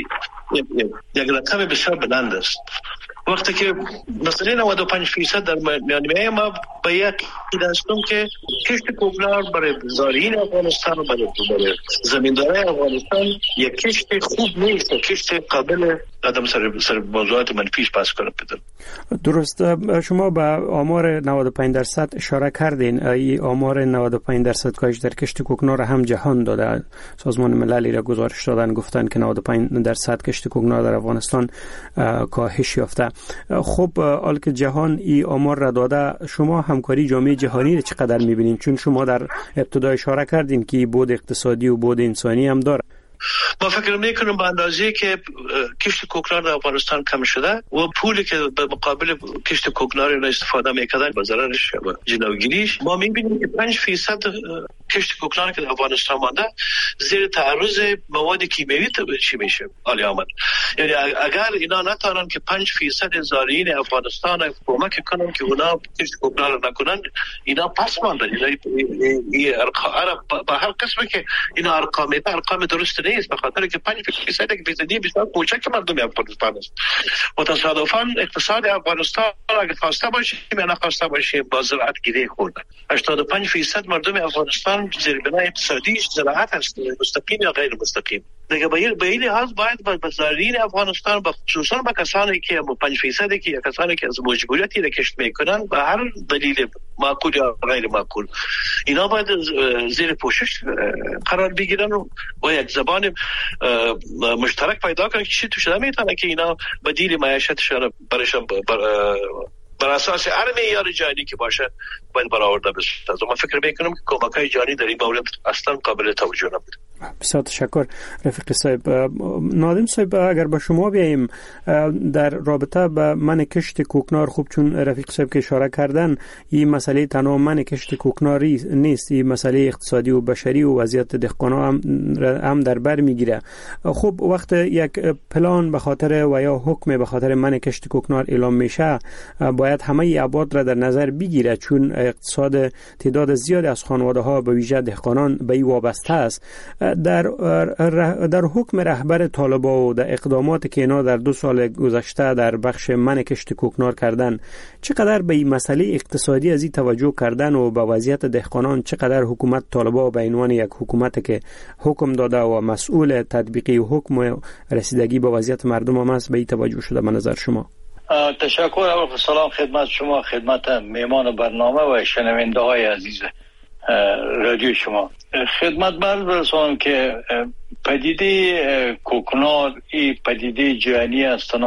یک رقم بسیار بلند است. وقتی که مثلا 95% در میانه ما به یک دستم که کشت کوکنار برای زارعین افغانستان و برای زمیندارای افغانستان یک کشت خوب نیست، کشت قابل آدم سر موضوعات منفیش بحث کنه. درست. شما به آمار 95% اشاره کردین. ای آمار 95% کاهش در کشت کوکنار هم جهان داده. سازمان ملل را گزارش دادن، گفتن که 95% کشت کوکنار در افغانستان کاهش یافته. خب حال که جهان ای آمار را داده، شما همکاری جامعه جهانی را چقدر می‌بینید؟ چون شما در ابتدا اشاره کردین که بود اقتصادی و بود انسانی هم داره. ما فکر میکنم به اندازه که کشت کوکنار در افغانستان کم شده و پولی که به مقابل کشت کوکنار را استفاده میکردن با ضررش و جلوگیریش، ما میبینیم که 5% کشت کوکنار که در افغانستان مانده زیر تعرض مواد کیمیایی چی میشه عالی آمد. یعنی اگر اینا نتونن که 5% زارعین افغانستان کمک کنن که اونا کشت کوکنار نکنن، اینا پس ماندن. این با هر قسمه که اینا ارقام درست نیست، به خاطر که 5% فیصدی بسیار کوچک مردم افغانستان است. و تصادفاً اقتصاد افغانستان اگه خواسته باشیم یا نخواسته باشیم با زراعت گره خورده. 85% مردم افغانستان زیربنای اقتصادیش زراعت است، مستقیم یا غیر مستقیم. دیگه به این لحاظ باید به زارعین افغانستان، خصوصا به کسانی که 5% که کسانی که از مجبوریتی را کشت میکنن به هر دلیل معقول یا غیر معقول، اینا باید زیر پوشش قرار بگیرن و یک زبان مشترک پیدا کنن که چی توش نمیتونه که اینا بدیل معیشتشان برشان بر اساس هر معیار جهانی که باشه باید برآورده بشه. از من فکر میکنم که کمک‌های جهانی در این مورد اصلا قابل توجه نبود. بسیار تشکر رفیق صاحب. نادم صاحب، اگر با شما بیاییم در رابطه با من کشت کوکنار، خوب چون رفیق صاحب که اشاره کردن این مسئله تنها من کشت کوکناری نیست، این مسئله اقتصادی و بشری و وضعیت دهقانا هم در بر میگیره. خب وقت یک پلان به خاطر و یا حکم به خاطر من کشت کوکنار اعلام میشه، باید همه ابعاد را در نظر بگیره، چون اقتصاد تعداد زیادی از خانواده‌ها به ویژه دهقانان به این وابسته است. در حکم رهبر طالبان و در اقداماتی که اینا در 2 سال گذشته در بخش من کشت کوکنار کردن، چقدر به این مسئله اقتصادی از این توجه کردن و به وضعیت دهقانان چقدر حکومت طالبان به عنوان یک حکومتی که حکم داده و مسئول تطبیقی حکم و رسیدگی به وضعیت مردم هم است به این توجه شده به نظر شما؟ تشکر. اول سلام خدمت شما، خدمت میمان برنامه و شنونده های عزیز رادیو شما. خدمت برسانم که پدیده کوکنار این پدیده جهانی است،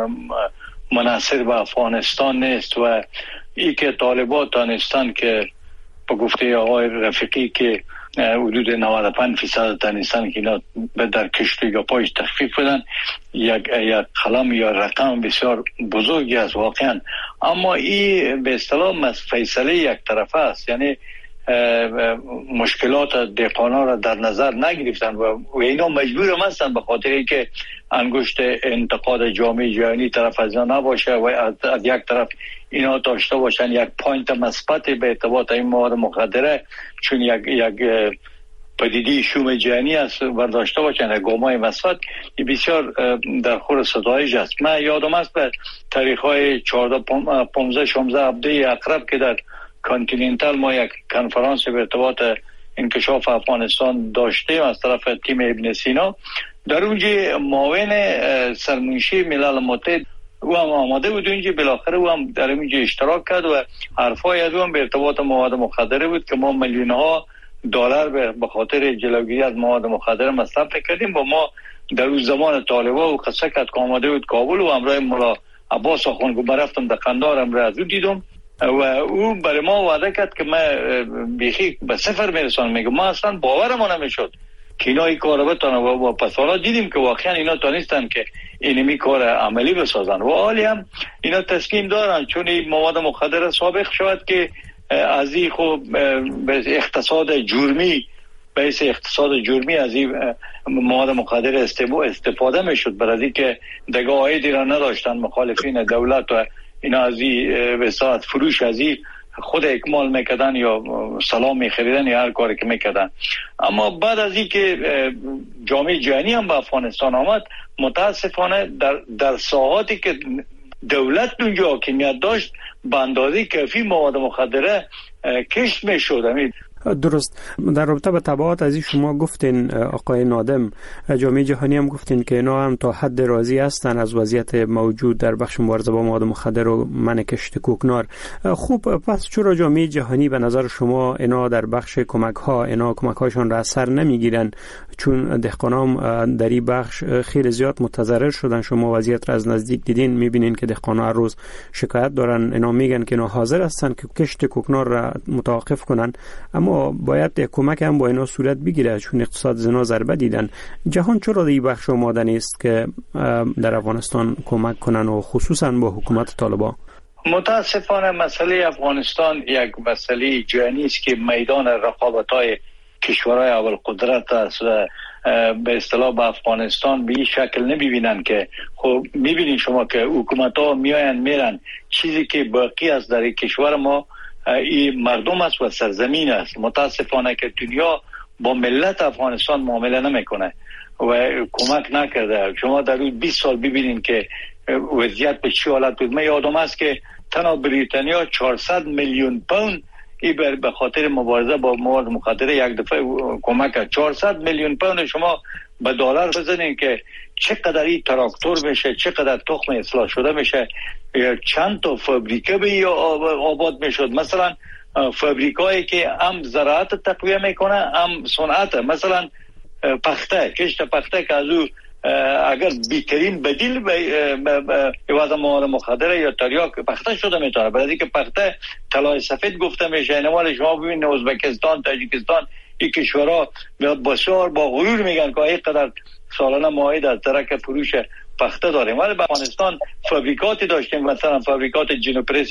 منحصر به افغانستان نیست و ای که طالبان دانستان که به گفته آقای رفیقی که حدود 95% دانستان که اینا در کشت یا پایش تخفیف بدن، یک قلم یا رقم بسیار بزرگی است واقعا. اما این به اصطلاح فیصله یک طرفه است، یعنی مشکلات دهقانا را در نظر نگرفتن و اینا مجبور هم هستن به خاطر اینکه انگشت انتقاد جامعه جهانی طرف از اینا نباشه و از یک طرف اینا داشته باشن یک پوینت مثبت به ارتباط این مواد مخدره، چون یک پدیده شوم جهانی است برداشته باشن گامای مثبت. بسیار در خور ستایش است. من یادم است به تاریخ‌های 14 15 16 هفته اقرب که در کانتیننتال ما یک کنفرانس به ارتباط انکشاف افغانستان داشتیم از طرف تیم ابن سینا. در اونجا معاون سرمنشی ملل متحد او هم آماده بود اونجا، بالاخره او هم در اونجا اشتراک کرد و حرفای از او هم به ارتباط مواد مخدره بود که ما میلیون ها دلار به خاطر جلوگیری از مواد مخدره مصرف کردیم. و ما در اون زمان طالبا و قصه کرد که آماده بود کابل و همراه مولا عباس آخوند که رفتم در قندهار امراه از او دیدم و او برای ما وعده کرد که من بیخی به صفر میرسانم. میگه ما اصلا باورم نمیشد که اینا این کار بتونن و پس حالا دیدیم که واقعا اینا تونستن که اینمی کار عملی بسازن و حالی هم اینا تسلیم دارن، چون این مواد مخدر سابق شد که از این خوب به اقتصاد جرمی از این مواد مخدر استفاده میشد، برای اینکه دیگه عایدی را نداشتن مخالفین دولت و اینا از این به صورت فروش از این خود اکمال میکردن یا سلام میخریدن یا هر کاری که میکردن. اما بعد از این که جامعه جهانی هم به افغانستان آمد، متاسفانه در ساحاتی که دولت اونجا حاکمیت داشت به اندازه کافی مواد مخدره کشت میشد. درست. در رابطه با تبعات از این شما گفتین آقای نادم، جامعه جهانی هم گفتین که اینا هم تا حد راضی هستن از وضعیت موجود در بخش مبارزه با مواد مخدر و منع کشت کوکنار. خوب، پس چرا جامعه جهانی به نظر شما اینا در بخش کمک هاشون را اثر نمیگیرن؟ چون دهقانام در این بخش خیلی زیاد متضرر شدن. شما وضعیت را از نزدیک دیدین، میبینین که دهقانا هر روز شکایت دارن. اینا میگن که اینا حاضر هستن که کشت کوکنار را متوقف کنن، اما باید کمک هم با اینا صورت بگیره چون اقتصاد زنا ضربه دیدن. جهان چرا این بخش آماده نیست که در افغانستان کمک کنن و خصوصا با حکومت طالبان؟ متاسفانه مسئله افغانستان یک مسئله جهانی است که میدان رقابت‌های کشورهای اول قدرت است و به اصطلاح به افغانستان به این شکل نمیبینن که خب میبینید شما که حکومت‌ها میرن چیزی که باقی است در کشور ما این مردم است و سرزمین است. متاسفانه که دنیا با ملت افغانستان معامله نمیکنه و کمک نکرده. شما در اون 20 سال ببینید که وضعیت به چه حالت بود. من یادم است که تنها بریتانیا 400 میلیون پوند به خاطر مبارزه با مواد مخدر یک دفعه کمک کرد. 400 میلیون پوند شما به دلار بزنین که چقدر این تراکتور میشه، چقدر تخم اصلاح شده میشه، چند تا فابریکه به آباد میشد. مثلا فابریکایی که هم زراعت تقویه میکنه هم صنعت، مثلا پخته، کشت پخته که از او اگر بیترین بدیل به عوض مواد مخدر یا تریاک پخته شده میتونه، برای اینکه پخته طلای سفید گفته میشه. اینوال شما ببینید ازبکستان، تاجیکستان، این کشورها بسیار با غرور میگن که اینقدر سالانه معاهده از درک فروش پخته داریم، ولی به افغانستان فابریکاتی داشتیم. مثلا فابریکات جنوپرس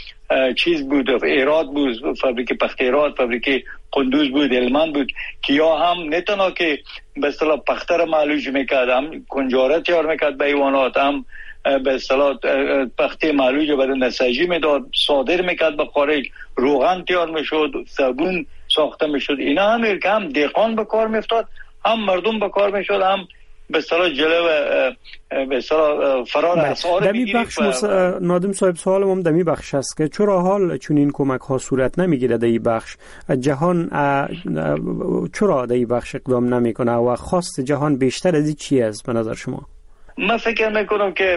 چیز بود، ایراد بود، فابریک پخته ایراد، فابریک قندوز بود، هلمند بود که یا هم نه تنها که به اصطلاح پخته را معالج میکرد، هم کنجاره تیار میکرد به حیوانات، هم به اصطلاح پخته معالج برای نساجی میداد، صادر میکرد به خارج، روغن تیار میشد، صابون ساخته میشد. اینا هم که هم دهقان به کار میافتاد، هم مردم به کار میشد، هم به اصطلاح جلو به اصطلاح فرار اسعار میگیرید. نادم صاحب، سوالم هم دمی بخش است که چرا حال چون این کمک ها صورت نمیگیره در این بخش؟ جهان چرا در این بخش اقدام نمیکنه و خواست جهان بیشتر از این چی است به نظر شما؟ من فکر میکنم که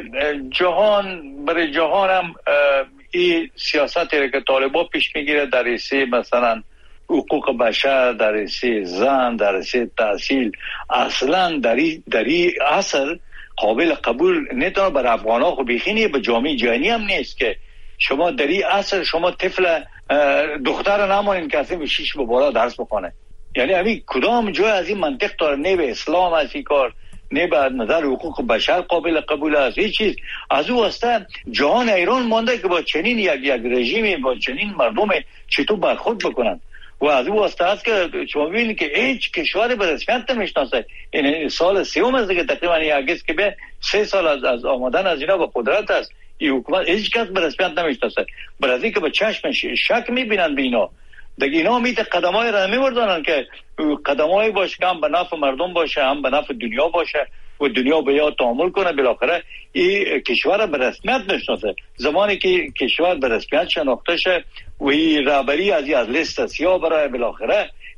برای جهان هم این سیاستی که طالبان پیش میگیره در حیث مثلا حقوق بشر، در حیث زن، در حیث تحصیل، اصلا در این عصر قابل قبول نیست. برای افغان‌ها خب بیخینی به جامعه جهانی هم نیست که شما در این عصر شما طفل دختر نمانین که اصلا به 6 به بالا درس بخونه. یعنی همین کدام جای از این منطق داره؟ نه به اسلام از این کار، نه به نظر حقوق بشر قابل قبول است. هیچ چیز از او واسطه جهان ایران مانده که با چنین یک رژیم، با چنین مردم چطور برخورد بکنن. و از او واسطه است که شما ببینید که هیچ کشوری به رسمیت نمیشناسه. این سال سوم است که تقریبا یک که به 3 سال از آمدن از اینا به قدرت است. این حکومت هیچ کس به رسمیت نمیشناسه، برای اینکه به چشم شک میبینن به اینا. دیگه اینا میت قدمای را میوردن که قدمای باشه که هم به نفع مردم باشه، هم به نفع دنیا باشه و دنیا به یاد تعامل کنه. بالاخره این کشور به رسمیت نشناسه. زمانی که کشور به رسمیت شناخته شه و این رهبری از لیست سیاه برای بالاخره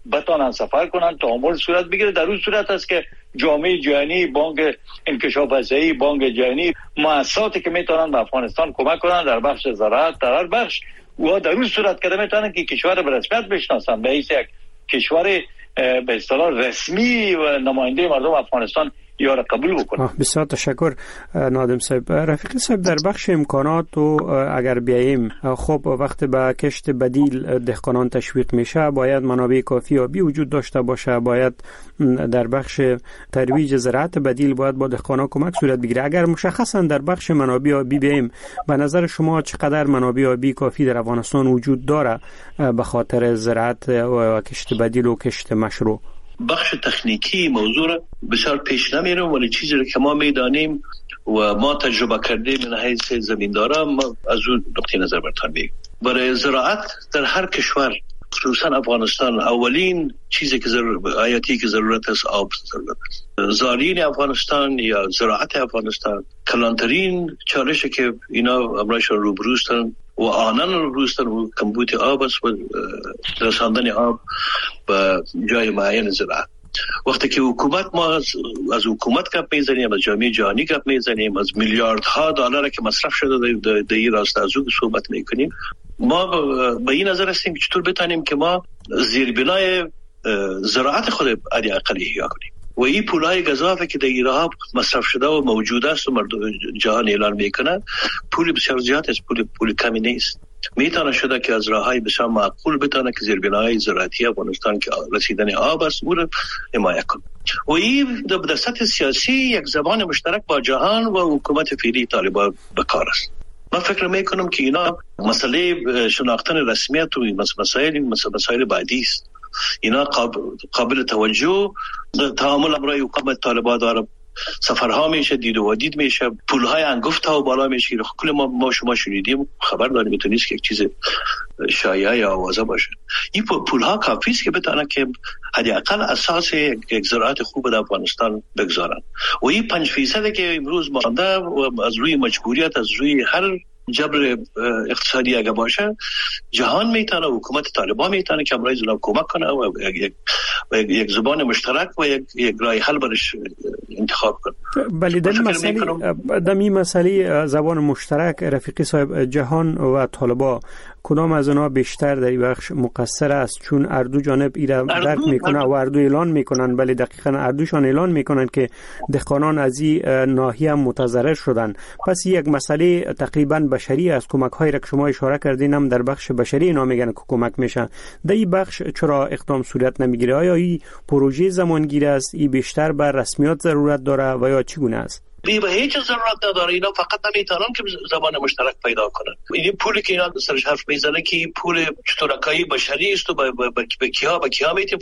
بتانن سفر کنن، تعامل صورت بگیره. در اون صورت است که جامعه جهانی، بانک انکشاف آسیایی، بانک جهانی، مؤسساتی که میتونن به افغانستان کمک کنن در بخش زراعت، در هر بخش، و در اون صورت که میتونن که کشور به رسمیت بشناسن، به حیث یک کشور به اصطلاح رسمی و نماینده مردم افغانستان یا را قبول بکنه. بسیار تشکر نادم صاحب. رفیقی صاحب، در بخش امکانات و اگر بیاییم، خب وقت به کشت بدیل دهقانان تشویق میشه، باید منابع کافی آبی وجود داشته باشه، باید در بخش ترویج زراعت بدیل باید با دهقانان کمک صورت بگیره. اگر مشخصا در بخش منابع آبی بیاییم، به نظر شما چقدر منابع آبی کافی در افغانستان وجود داره به خاطر زراعت و کشت بدیل و کشت مشروع؟ بخش تکنیکی موضوع بسیار پیش نمیرم، ولی چیزی رو که ما میدانیم و ما تجربه کردیم من حیث زمیندارا، ما از اون نقطه نظر برتان میگم. برای زراعت در هر کشور، خصوصا افغانستان، اولین چیزی که حیاتی که ضرورت است آب ضرورت است. زارین افغانستان یا زراعت افغانستان کلانترین چالشی که اینا امرایشان روبروستن و آنان روبروستن و کمبود آب است و رساندن آب به جای معین زراعت. وقتی که حکومت، ما از حکومت گپ میزنیم، از جامعه جهانی گپ میزنیم، از میلیاردها دلار که مصرف شده در این راسته از اون صحبت میکنیم، ما به این نظر هستیم که چطور بتانیم که ما زیربنای زراعت خود عادی اقلی احیا کنیم و این پولای گزافه که در ایران مصرف شده و موجود است و مردم جهان اعلان میکنن، پول بسیار زیاد است، پول کمی نیست. میتونه شده که از راههای بسیار معقول بتونه که زیربنای زراعتی افغانستان که رسیدن آب است او را حمایت کنه و این در سطح سیاسی یک زبان مشترک با جهان و حکومت فعلی طالبان به کار است. من فکر میکنم که اینا مسئله شناختن رسمیت و مسائل بعدی است. اینا قابل توجه، تعامل برای حکومت طالبان داره، سفرها میشه، دید و دید میشه، پولهای انگفت ها و بالا میشه. کل ما شما شنیدیم، خبر داریم، میتونید که یک چیز شایعه یا آوازه باشه. این پولها کافی است که بتونه که حداقل اساس یک زراعت خوب در افغانستان بگذارن و این 5% که امروز مانده و از روی مجبوریت، از روی هر جبر اقتصادی اگه باشه، جهان میتونه، حکومت طالبان میتونه که برای زلاب کمک کنه و یک زبان مشترک و یک راه حل برش انتخاب کنه. بله، در این مسئله زبان مشترک، رفیقی صاحب، جهان و طالبان کدام از آنها بیشتر در این بخش مقصر است؟ چون اردو جانب ایرا درک میکنه و اردو اعلان میکنن، بله دقیقاً اردوشان اعلان میکنن که دهقانان از این ناحیه متضرر شدن. پس یک مسئله تقریباً بشری است. کمک هایی را که شما اشاره کردین هم در بخش بشری اینا میگن که کمک میشن. در این بخش چرا اقدام صورت نمیگیره؟ آیا این پروژه زمانگیر است؟ این بیشتر بر رسمیات ضرورت داره و یا چگونه است؟ به هیچ ضرورت نداره. اینا فقط نمیتونن که زبان مشترک پیدا کنن. این پولی که اینا سرش حرف میزنه که پول اشتراکی بشری است و به کیا میتونه،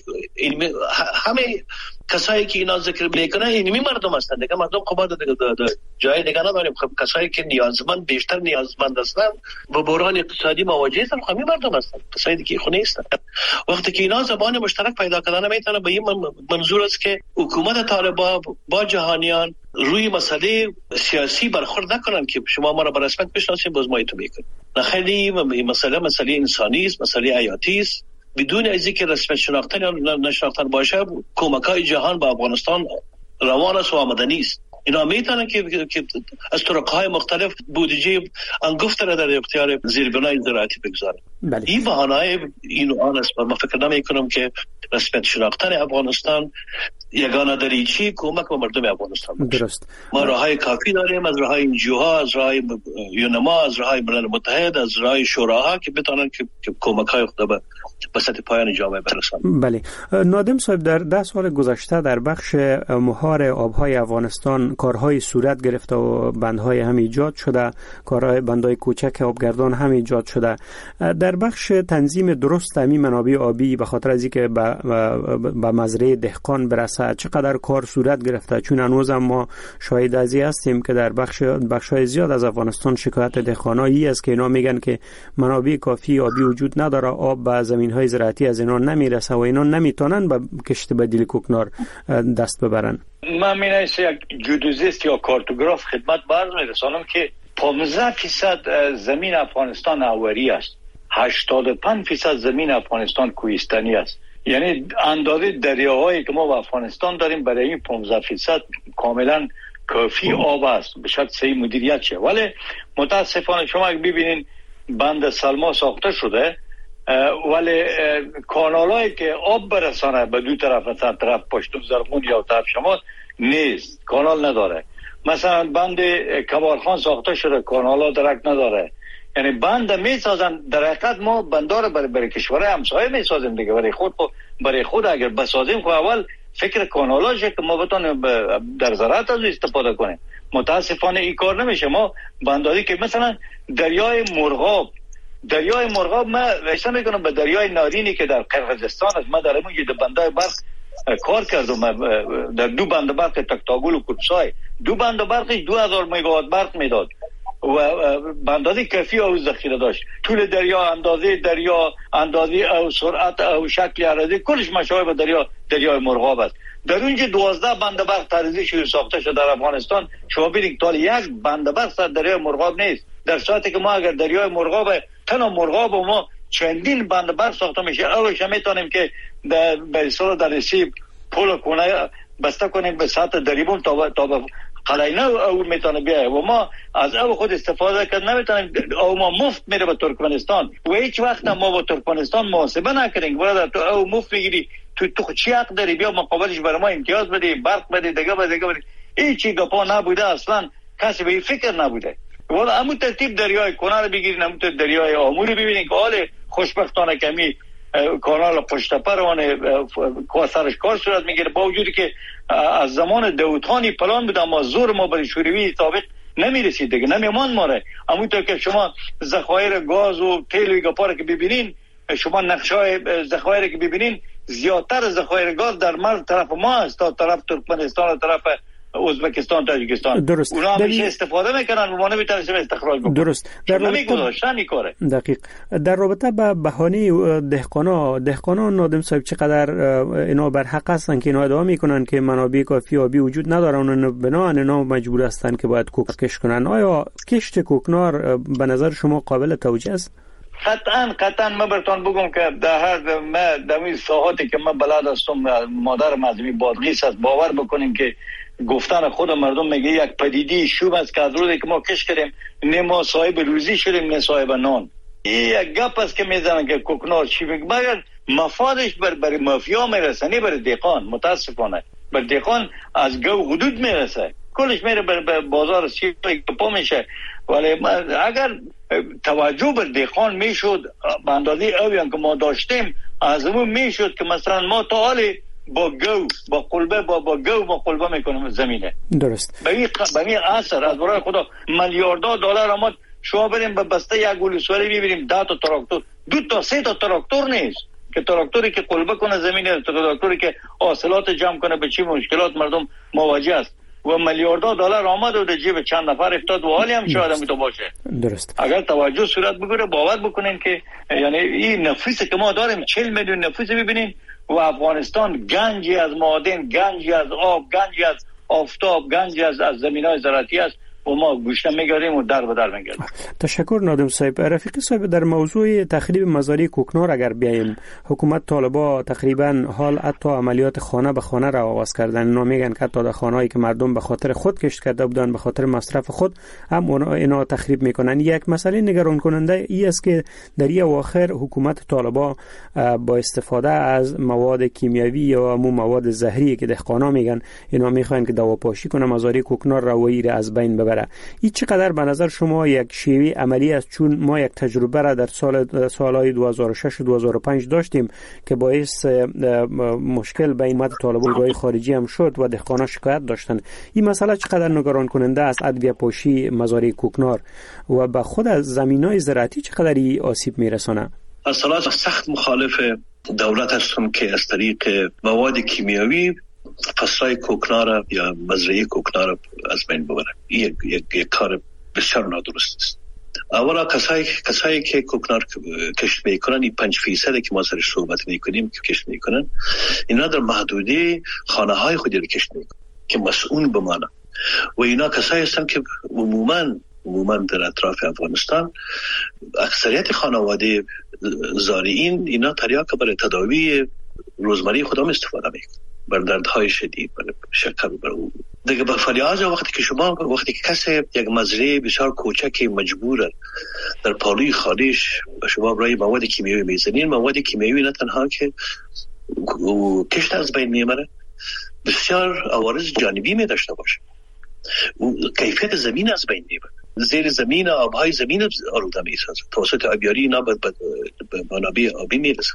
همه کسایی که اینا ذکر میکنه اینمی مردم هستند دیگه. مردم خب جای دیگه نداریم. خب کسایی که نیازمند، بیشتر نیازمند هستند، با بحران اقتصادی مواجه هستند، همین مردم هستند، کسایی دیگه خو نیستند. وقتی که اینا زبان مشترک پیدا کردن میتونه، به این منظور است که حکومت طالبان با جهانیان روی مسئله سیاسی برخورد نکنن که شما ما را به رسمیت بشناسید باز ما ایتو میکنیم. نه، خیلی مسئله انسانی است، مسئله حیاتی است. بدون از اینکه رسمیت شناختن یا نشناختن باشه، کمک‌های جهان به افغانستان روان است و آمدنی است. اینا میتونن که از طرق‌های مختلف بودجه انگفت را در اختیار زیربنای زراعتی بگذارن. این بهانه‌های این آن است. من فکر نمی‌کنم که رسمیت شناختن افغانستان یگانه دریچه کمک به مردم افغانستان باشه. درست. ما راههای کافی داریم، از راههای انجیوها، از راههای یونما، از راههای ملل متحد، از راههای شوراها که بتونن که کمک‌های خود به سطح پایان جامعه برسانن. بله. نادم صاحب، در 10 سال گذشته در بخش مهار آبهای افغانستان کارهای صورت گرفته و بندهای هم ایجاد شده، کارهای بندهای کوچک آبگردان هم ایجاد شده. در بخش تنظیم درست همین منابع آبی به خاطر از اینکه به مزرعه دهقان برسه چقدر کار صورت گرفته؟ چون هنوز ما شاهد از این هستیم که در بخش‌های زیاد از افغانستان شکایت دهقانایی است که اینا میگن که منابع کافی آبی وجود نداره، آب به زمین‌های زراعتی از اینا نمیرسه و اینا نمیتونن به کشت بدیل کوکنار دست ببرن. من مینایست یک جیودوزیست یا کارتوگراف خدمت برز میرسانم که 15% زمین افغانستان آوری است، 85% زمین افغانستان کوهستانی است. یعنی اندازه دریاهایی که ما و افغانستان داریم برای این 15% کاملا کافی آب است به شرط صحیح مدیریت شه. ولی متاسفانه شما اگه ببینین بند سلما ساخته شده ولی کانالایی که آب برسانه به دو طرف، مثلا طرف پشت زرغون یا طرف شمال نیست، کانال نداره. مثلا بند کبارخان ساخته شده، کانالا درک نداره. یعنی بند میسازن، در حقیقت ما بندار برای کشورهای همسایه میسازیم دیگه، برای خود اگر بسازیم خب اول فکر کانالاشه که ما بتونیم در زراعت از استفاده کنیم. متاسفانه این کار نمیشه. ما بنداری که مثلا دریای مرغاب من رشته میکنم به دریای نارینی که در قرقیزستان است. من در اون یه بندای برق کار کردم، در 2 بند برق تکتاگل و کلسای 2 بند برقش 2000 مگاوات برق میداد و بندازی کافی او ذخیره داشت. طول دریا، اندازه او سرعت او شکل عرضی کلش مشابه به دریای مرغاب است. در اونجا 12 بند برق تعریضی شده ساخته شده در افغانستان. شما ببینید تا یک بند برق سر دریای مرغاب نیست، در صورتی که ما اگر دریای مرغاب تنها مرغاب و ما چندین بند برق ساخته میشه. اولش میتونیم که به اصطلاح در رسیب پول کنه بسته کنیم به سطح دریبون تا قلعه او میتونه بیایه و ما از او خود استفاده کرد نمیتونیم. او ما مفت میره به ترکمنستان و هیچ وقت ما با ترکمنستان محاسبه نکردیم. برادر تو او مفت میگیری، تو چی حق داری بیا مقابلش برای ما امتیاز بدی، برق بدی، دیگه بدی. هیچی گپا نبوده، اصلا کسی به این فکر نبوده. ولی همون ترتیب دریای کنار بگیرین، همون دریای آمور ببینین که حال خوشبختانه کمی کانال پشت پروانه سرش کار صورت میگیره، با وجودی که از زمان داود خانی پلان بود اما زور ما برای شوروی سابق نمیرسید دیگه، نمیمان ماره. همونطور که شما ذخایر گاز و تیل و گپاره که ببینین، شما نقشای ذخایر که ببینین، زیادتر ذخایر گاز در مرز طرف ما است تا طرف ترکمنستان و طرف ازبکستان، تاجیکستان. درست. اونا همیشه استفاده میکنن و ما نمیتونیم استخراج بکنیم. درست. در دقیق در رابطه با بهانه دهقانا نادم صاحب چقدر اینا بر حق هستن که اینا ادعا میکنن که منابع کافی آبی وجود ندارن و بنابراین اینا مجبور هستن که باید کوکش کنن. آیا کشت کوکنار به نظر شما قابل توجیه است؟ قطعا من براتون بگم که در این ساحاتی که من بلد هستم، مادر مزمی بادغیس است، باور بکنیم که گفتن خود مردم میگه یک پدیده شوم است که از روزی که ما کش کردیم نه ما صاحب روزی شدیم نه صاحب نان. این یک گپ است که میزنن که کوکنار چی میگه، مگر مفادش برای مافیا میرسه نه برای دهقان. متاسفانه بر دهقان از گو حدود میرسه، کلش میره به بازار سیاه پا میشه. ولی اگر توجه بر دهقان میشد به اندازه اویان که ما داشتیم، از اون میشد که مثلا ما تا حالی با قلبه میکنیم زمینه. درست. به این اثر از برای خدا میلیاردها دلار آمد. شما بریم به بسته یک گلوسوری ببینیم 10 تا تراکتور، 2 تا 3 تا تراکتور نیست که تراکتوری که قلبه کنه زمینه، تراکتوری که حاصلات جمع کنه. به چی مشکلات مردم مواجه است و میلیاردها دلار آمد و در جیب چند نفر افتاد و حالی هم شاید هم تو باشه. درست. اگر توجه صورت بگیره باور بکنین که یعنی این نفوسی که ما داریم 40 میلیون نفوس ببینین و افغانستان گنجی از معادن، گنجی از آب، گنجی از آفتاب، گنجی از زمینای زراعتی است و ما گوشه میگردیم و در به در میگردیم. تشکر نادم صاحب. رفیق صاحب، در موضوع تخریب مزارع کوکنار اگر بیایم، حکومت طالبا تقریبا حال حتی عملیات خانه به خانه را آغاز کردن. اینا میگن که حتی در خانه‌ای که مردم به خاطر خود کشت کرده بودن، به خاطر مصرف خود، هم اینا تخریب میکنن. یک مسئله نگران کننده ای است که در این اواخر حکومت طالبا با استفاده از مواد کیمیاوی یا مواد زهری که دهقانا میگن اینا میخوان که دواپاشی کنه مزارع کوکنار را و ایره از بین ببره. این چقدر به نظر شما یک شیوه عملی است؟ چون ما یک تجربه را در سالهای 2006 و 2005 داشتیم که باعث مشکل بین حکومت طالبان خارجی هم شد و دهقانا شکایت داشتند. این مسئله چقدر نگران کننده است؟ ادویه پاشی مزارع کوکنار و به خود از زمینای زراعتی چقدر آسیب میرسانه؟ اصلا سخت مخالف دولت هستم که از طریق مواد کیمیاوی فصلای کوکنار یا مزرعه کوکنار از بین ببره. یک کار بسیار نادرست است. اولا کسایی که کوکنار کشت میکنن، این 5% که ما سرش صحبت میکنیم که کشت میکنن، اینا در محدوده خانه های خودی رو کشت میکنن که مسئول بمانه و اینا کسایی هستن که عموما در اطراف افغانستان اکثریت خانواده زارعین اینا تریاک برای تداوی روزمره خودم استفاده میکنم بر دردهای شدید، بر شکر، بر دیگه به فلیاز وقتی که کسی یک مزرعه بسیار کوچک مجبور در پالوی خانه‌اش به شما برای مواد کیمیایی میزنین، مواد کیمیایی نه تنها که کشت از بین میبره، بسیار عوارض جانبی می داشته باشه. کیفیت زمین از بین میبره، زیر زمین آبهای زمین آلوده میسازه، توسط آبیاری اینا به منابع آبی میرسه.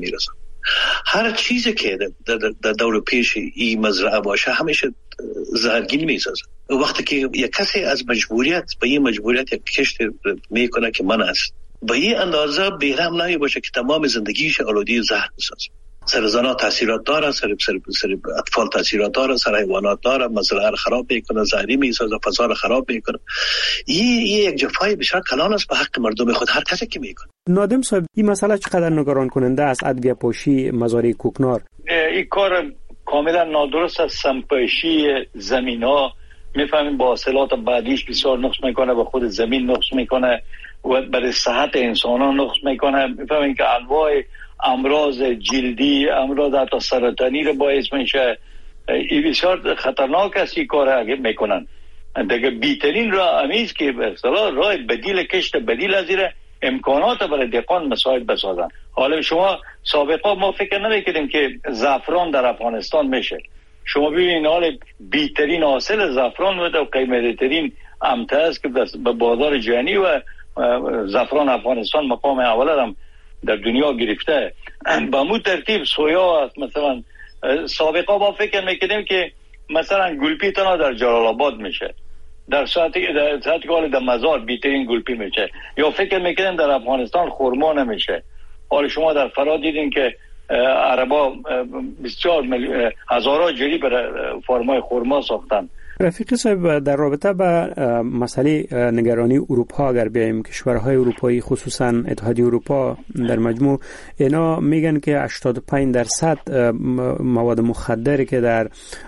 هر چیزی که در دور پیش این مزرعه باشه همیشه زهرگین میسازه. وقتی که یک کسی از مجبوریت به این مجبوریت یک کشت میکنه که من است، به این اندازه بیرحم نمی باشه که تمام زندگیش آلوده زهر میسازه. سر زنها تاثیرات داره، سر اطفال تاثیرات داره، سر حیوانات داره، مزرعه رو خراب میکنه، زهری میسازه، فضا رو خراب میکنه. این یک جفای بسیار کلان است به حق مردم خود هر کسی که میکنه. نادم صاحب، این مسئله چقدر نگران کننده است؟ ادویه پاشی مزارع کوکنار، این کار کاملا نادرست است. سمپاشی زمین ها میفهمیم با حاصلات بعدیش بسیار نقص میکنه، به خود زمین نقص میکنه و برای صحت انسان ها نقص میکنه. میفهمیم که انواع امراض جلدی، امراض حتی سرطانی رو باعث میشه. این بسیار خطرناک است این کار اگه میکنن. دیگه بیترین راه امیز که به اصطلاح راه بدیل کشت بدیل از این امکانات برای دهقان مساعد بسازن. حالا شما سابقا ما فکر نمیکردیم که زعفران در افغانستان میشه. شما ببینید حال بیترین حاصل زعفران و قیمتی‌ترین امتیاز که به بازار جهانی و زعفران افغانستان مقام اول هم در دنیا گرفته. با مو ترتیب سویا است. مثلا سابقا با فکر میکردیم که مثلا گلپی تنها در جلال آباد میشه، در ساعتی که حال در مزار بیترین گلپی میشه، یا فکر میکردیم در افغانستان خرما نمیشه. حالا شما در فرا دیدین که عربا بسیار هزاران جری برای فرمای خرما ساختن. رفیق صاحب، در رابطه با مسئله نگرانی اروپا اگر بیاییم، کشورهای اروپایی خصوصا اتحادیه اروپا در مجموع اینا میگن که 85% مواد مخدری که در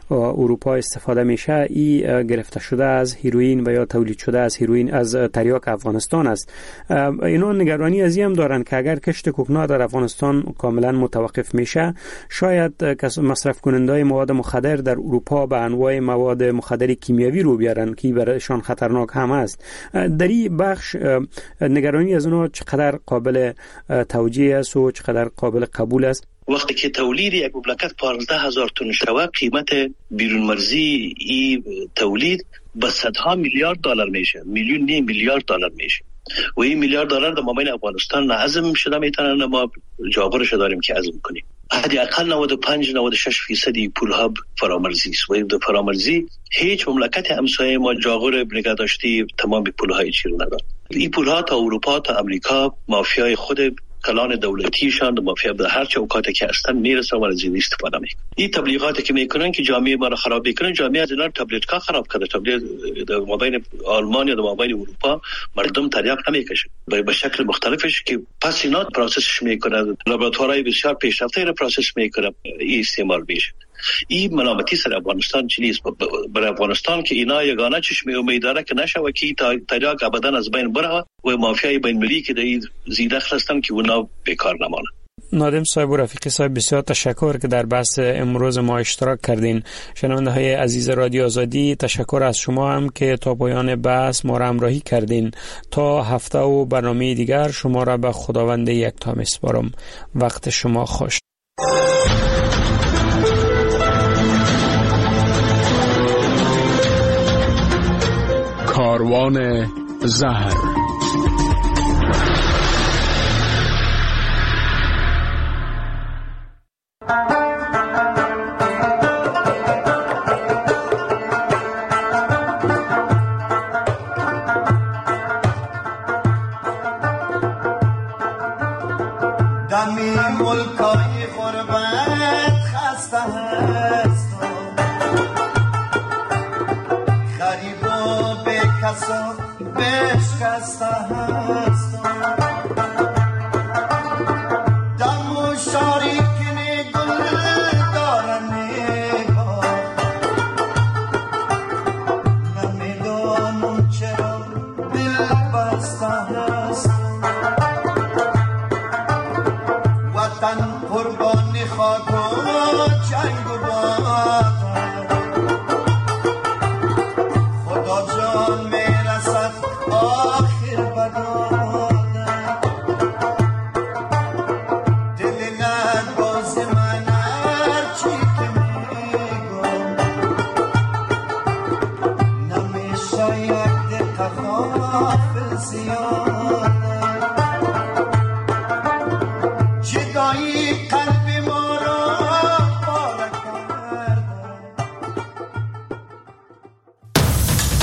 اروپا استفاده میشه ای گرفته شده از هیروئین و یا تولید شده از هیروئین از تریاک افغانستان است. اینا نگرانی از این هم دارن که اگر کشت کوکنار در افغانستان کاملا متوقف میشه، شاید مصرف کنندهای مواد مخدر در اروپا به انواع مواد مخدر کیمیاوی رو بیارن که برایشان خطرناک هم است. در این بخش نگرانی از اونها چقدر قابل توجیه است و چقدر قابل قبول است؟ وقتی که تولید یک مملکت 15,000 تن شود، قیمت بیرون مرزی این تولید به صدها میلیارد دلار میشه، میلیون نیم میلیارد دلار میشه و این میلیارد دلار در مابین افغانستان نعزم شده میتونن، ما جابرش داریم که عزم کنیم. حداقل 95-96% پولها فرامرزی است و این فرامرزی هیچ مملکت همسایه ما جاغور نگه داشتی تمام پولهای چی رو نداره. این پولها تا اروپا تا امریکا مافیای خود کلان دولتیشان، مافیا به هر چوکاتی که هستن میرسن و از این استفاده میکنن. این تبلیغاتی که میکنن که جامعه ما رو خراب میکنن، جامعه از اینا تبلیغات خراب کرده. تبلیغ در مابین آلمان یا در مابین اروپا مردم تریاک نمیکشه به شکل مختلفش که پس اینا پروسسش میکنن، لابراتوارهای بسیار پیشرفته رو پروسس میکنن، این استعمال میشه. این ملامتی سر افغانستان چیست؟ برای افغانستان که اینا یگانه چشم امید داره که نشه و که تریاک ابدا از بین بره و مافیای بین المللی که در این زیدخل هستن که اونا بیکار نمانه. نادم صاحب و رفیق صاحب، بسیار تشکر که در بحث امروز ما اشتراک کردین. شنونده های عزیز رادیو آزادی، تشکر از شما هم که تا پایان بحث ما را همراهی کردین. تا هفته و برنامه دیگر شما را به خداوند یکتا میسپارم. وقت شما خوش. کاروان زهر. دمی ملکای غربت خسته هست، غریب و بکسا بشکسته هست.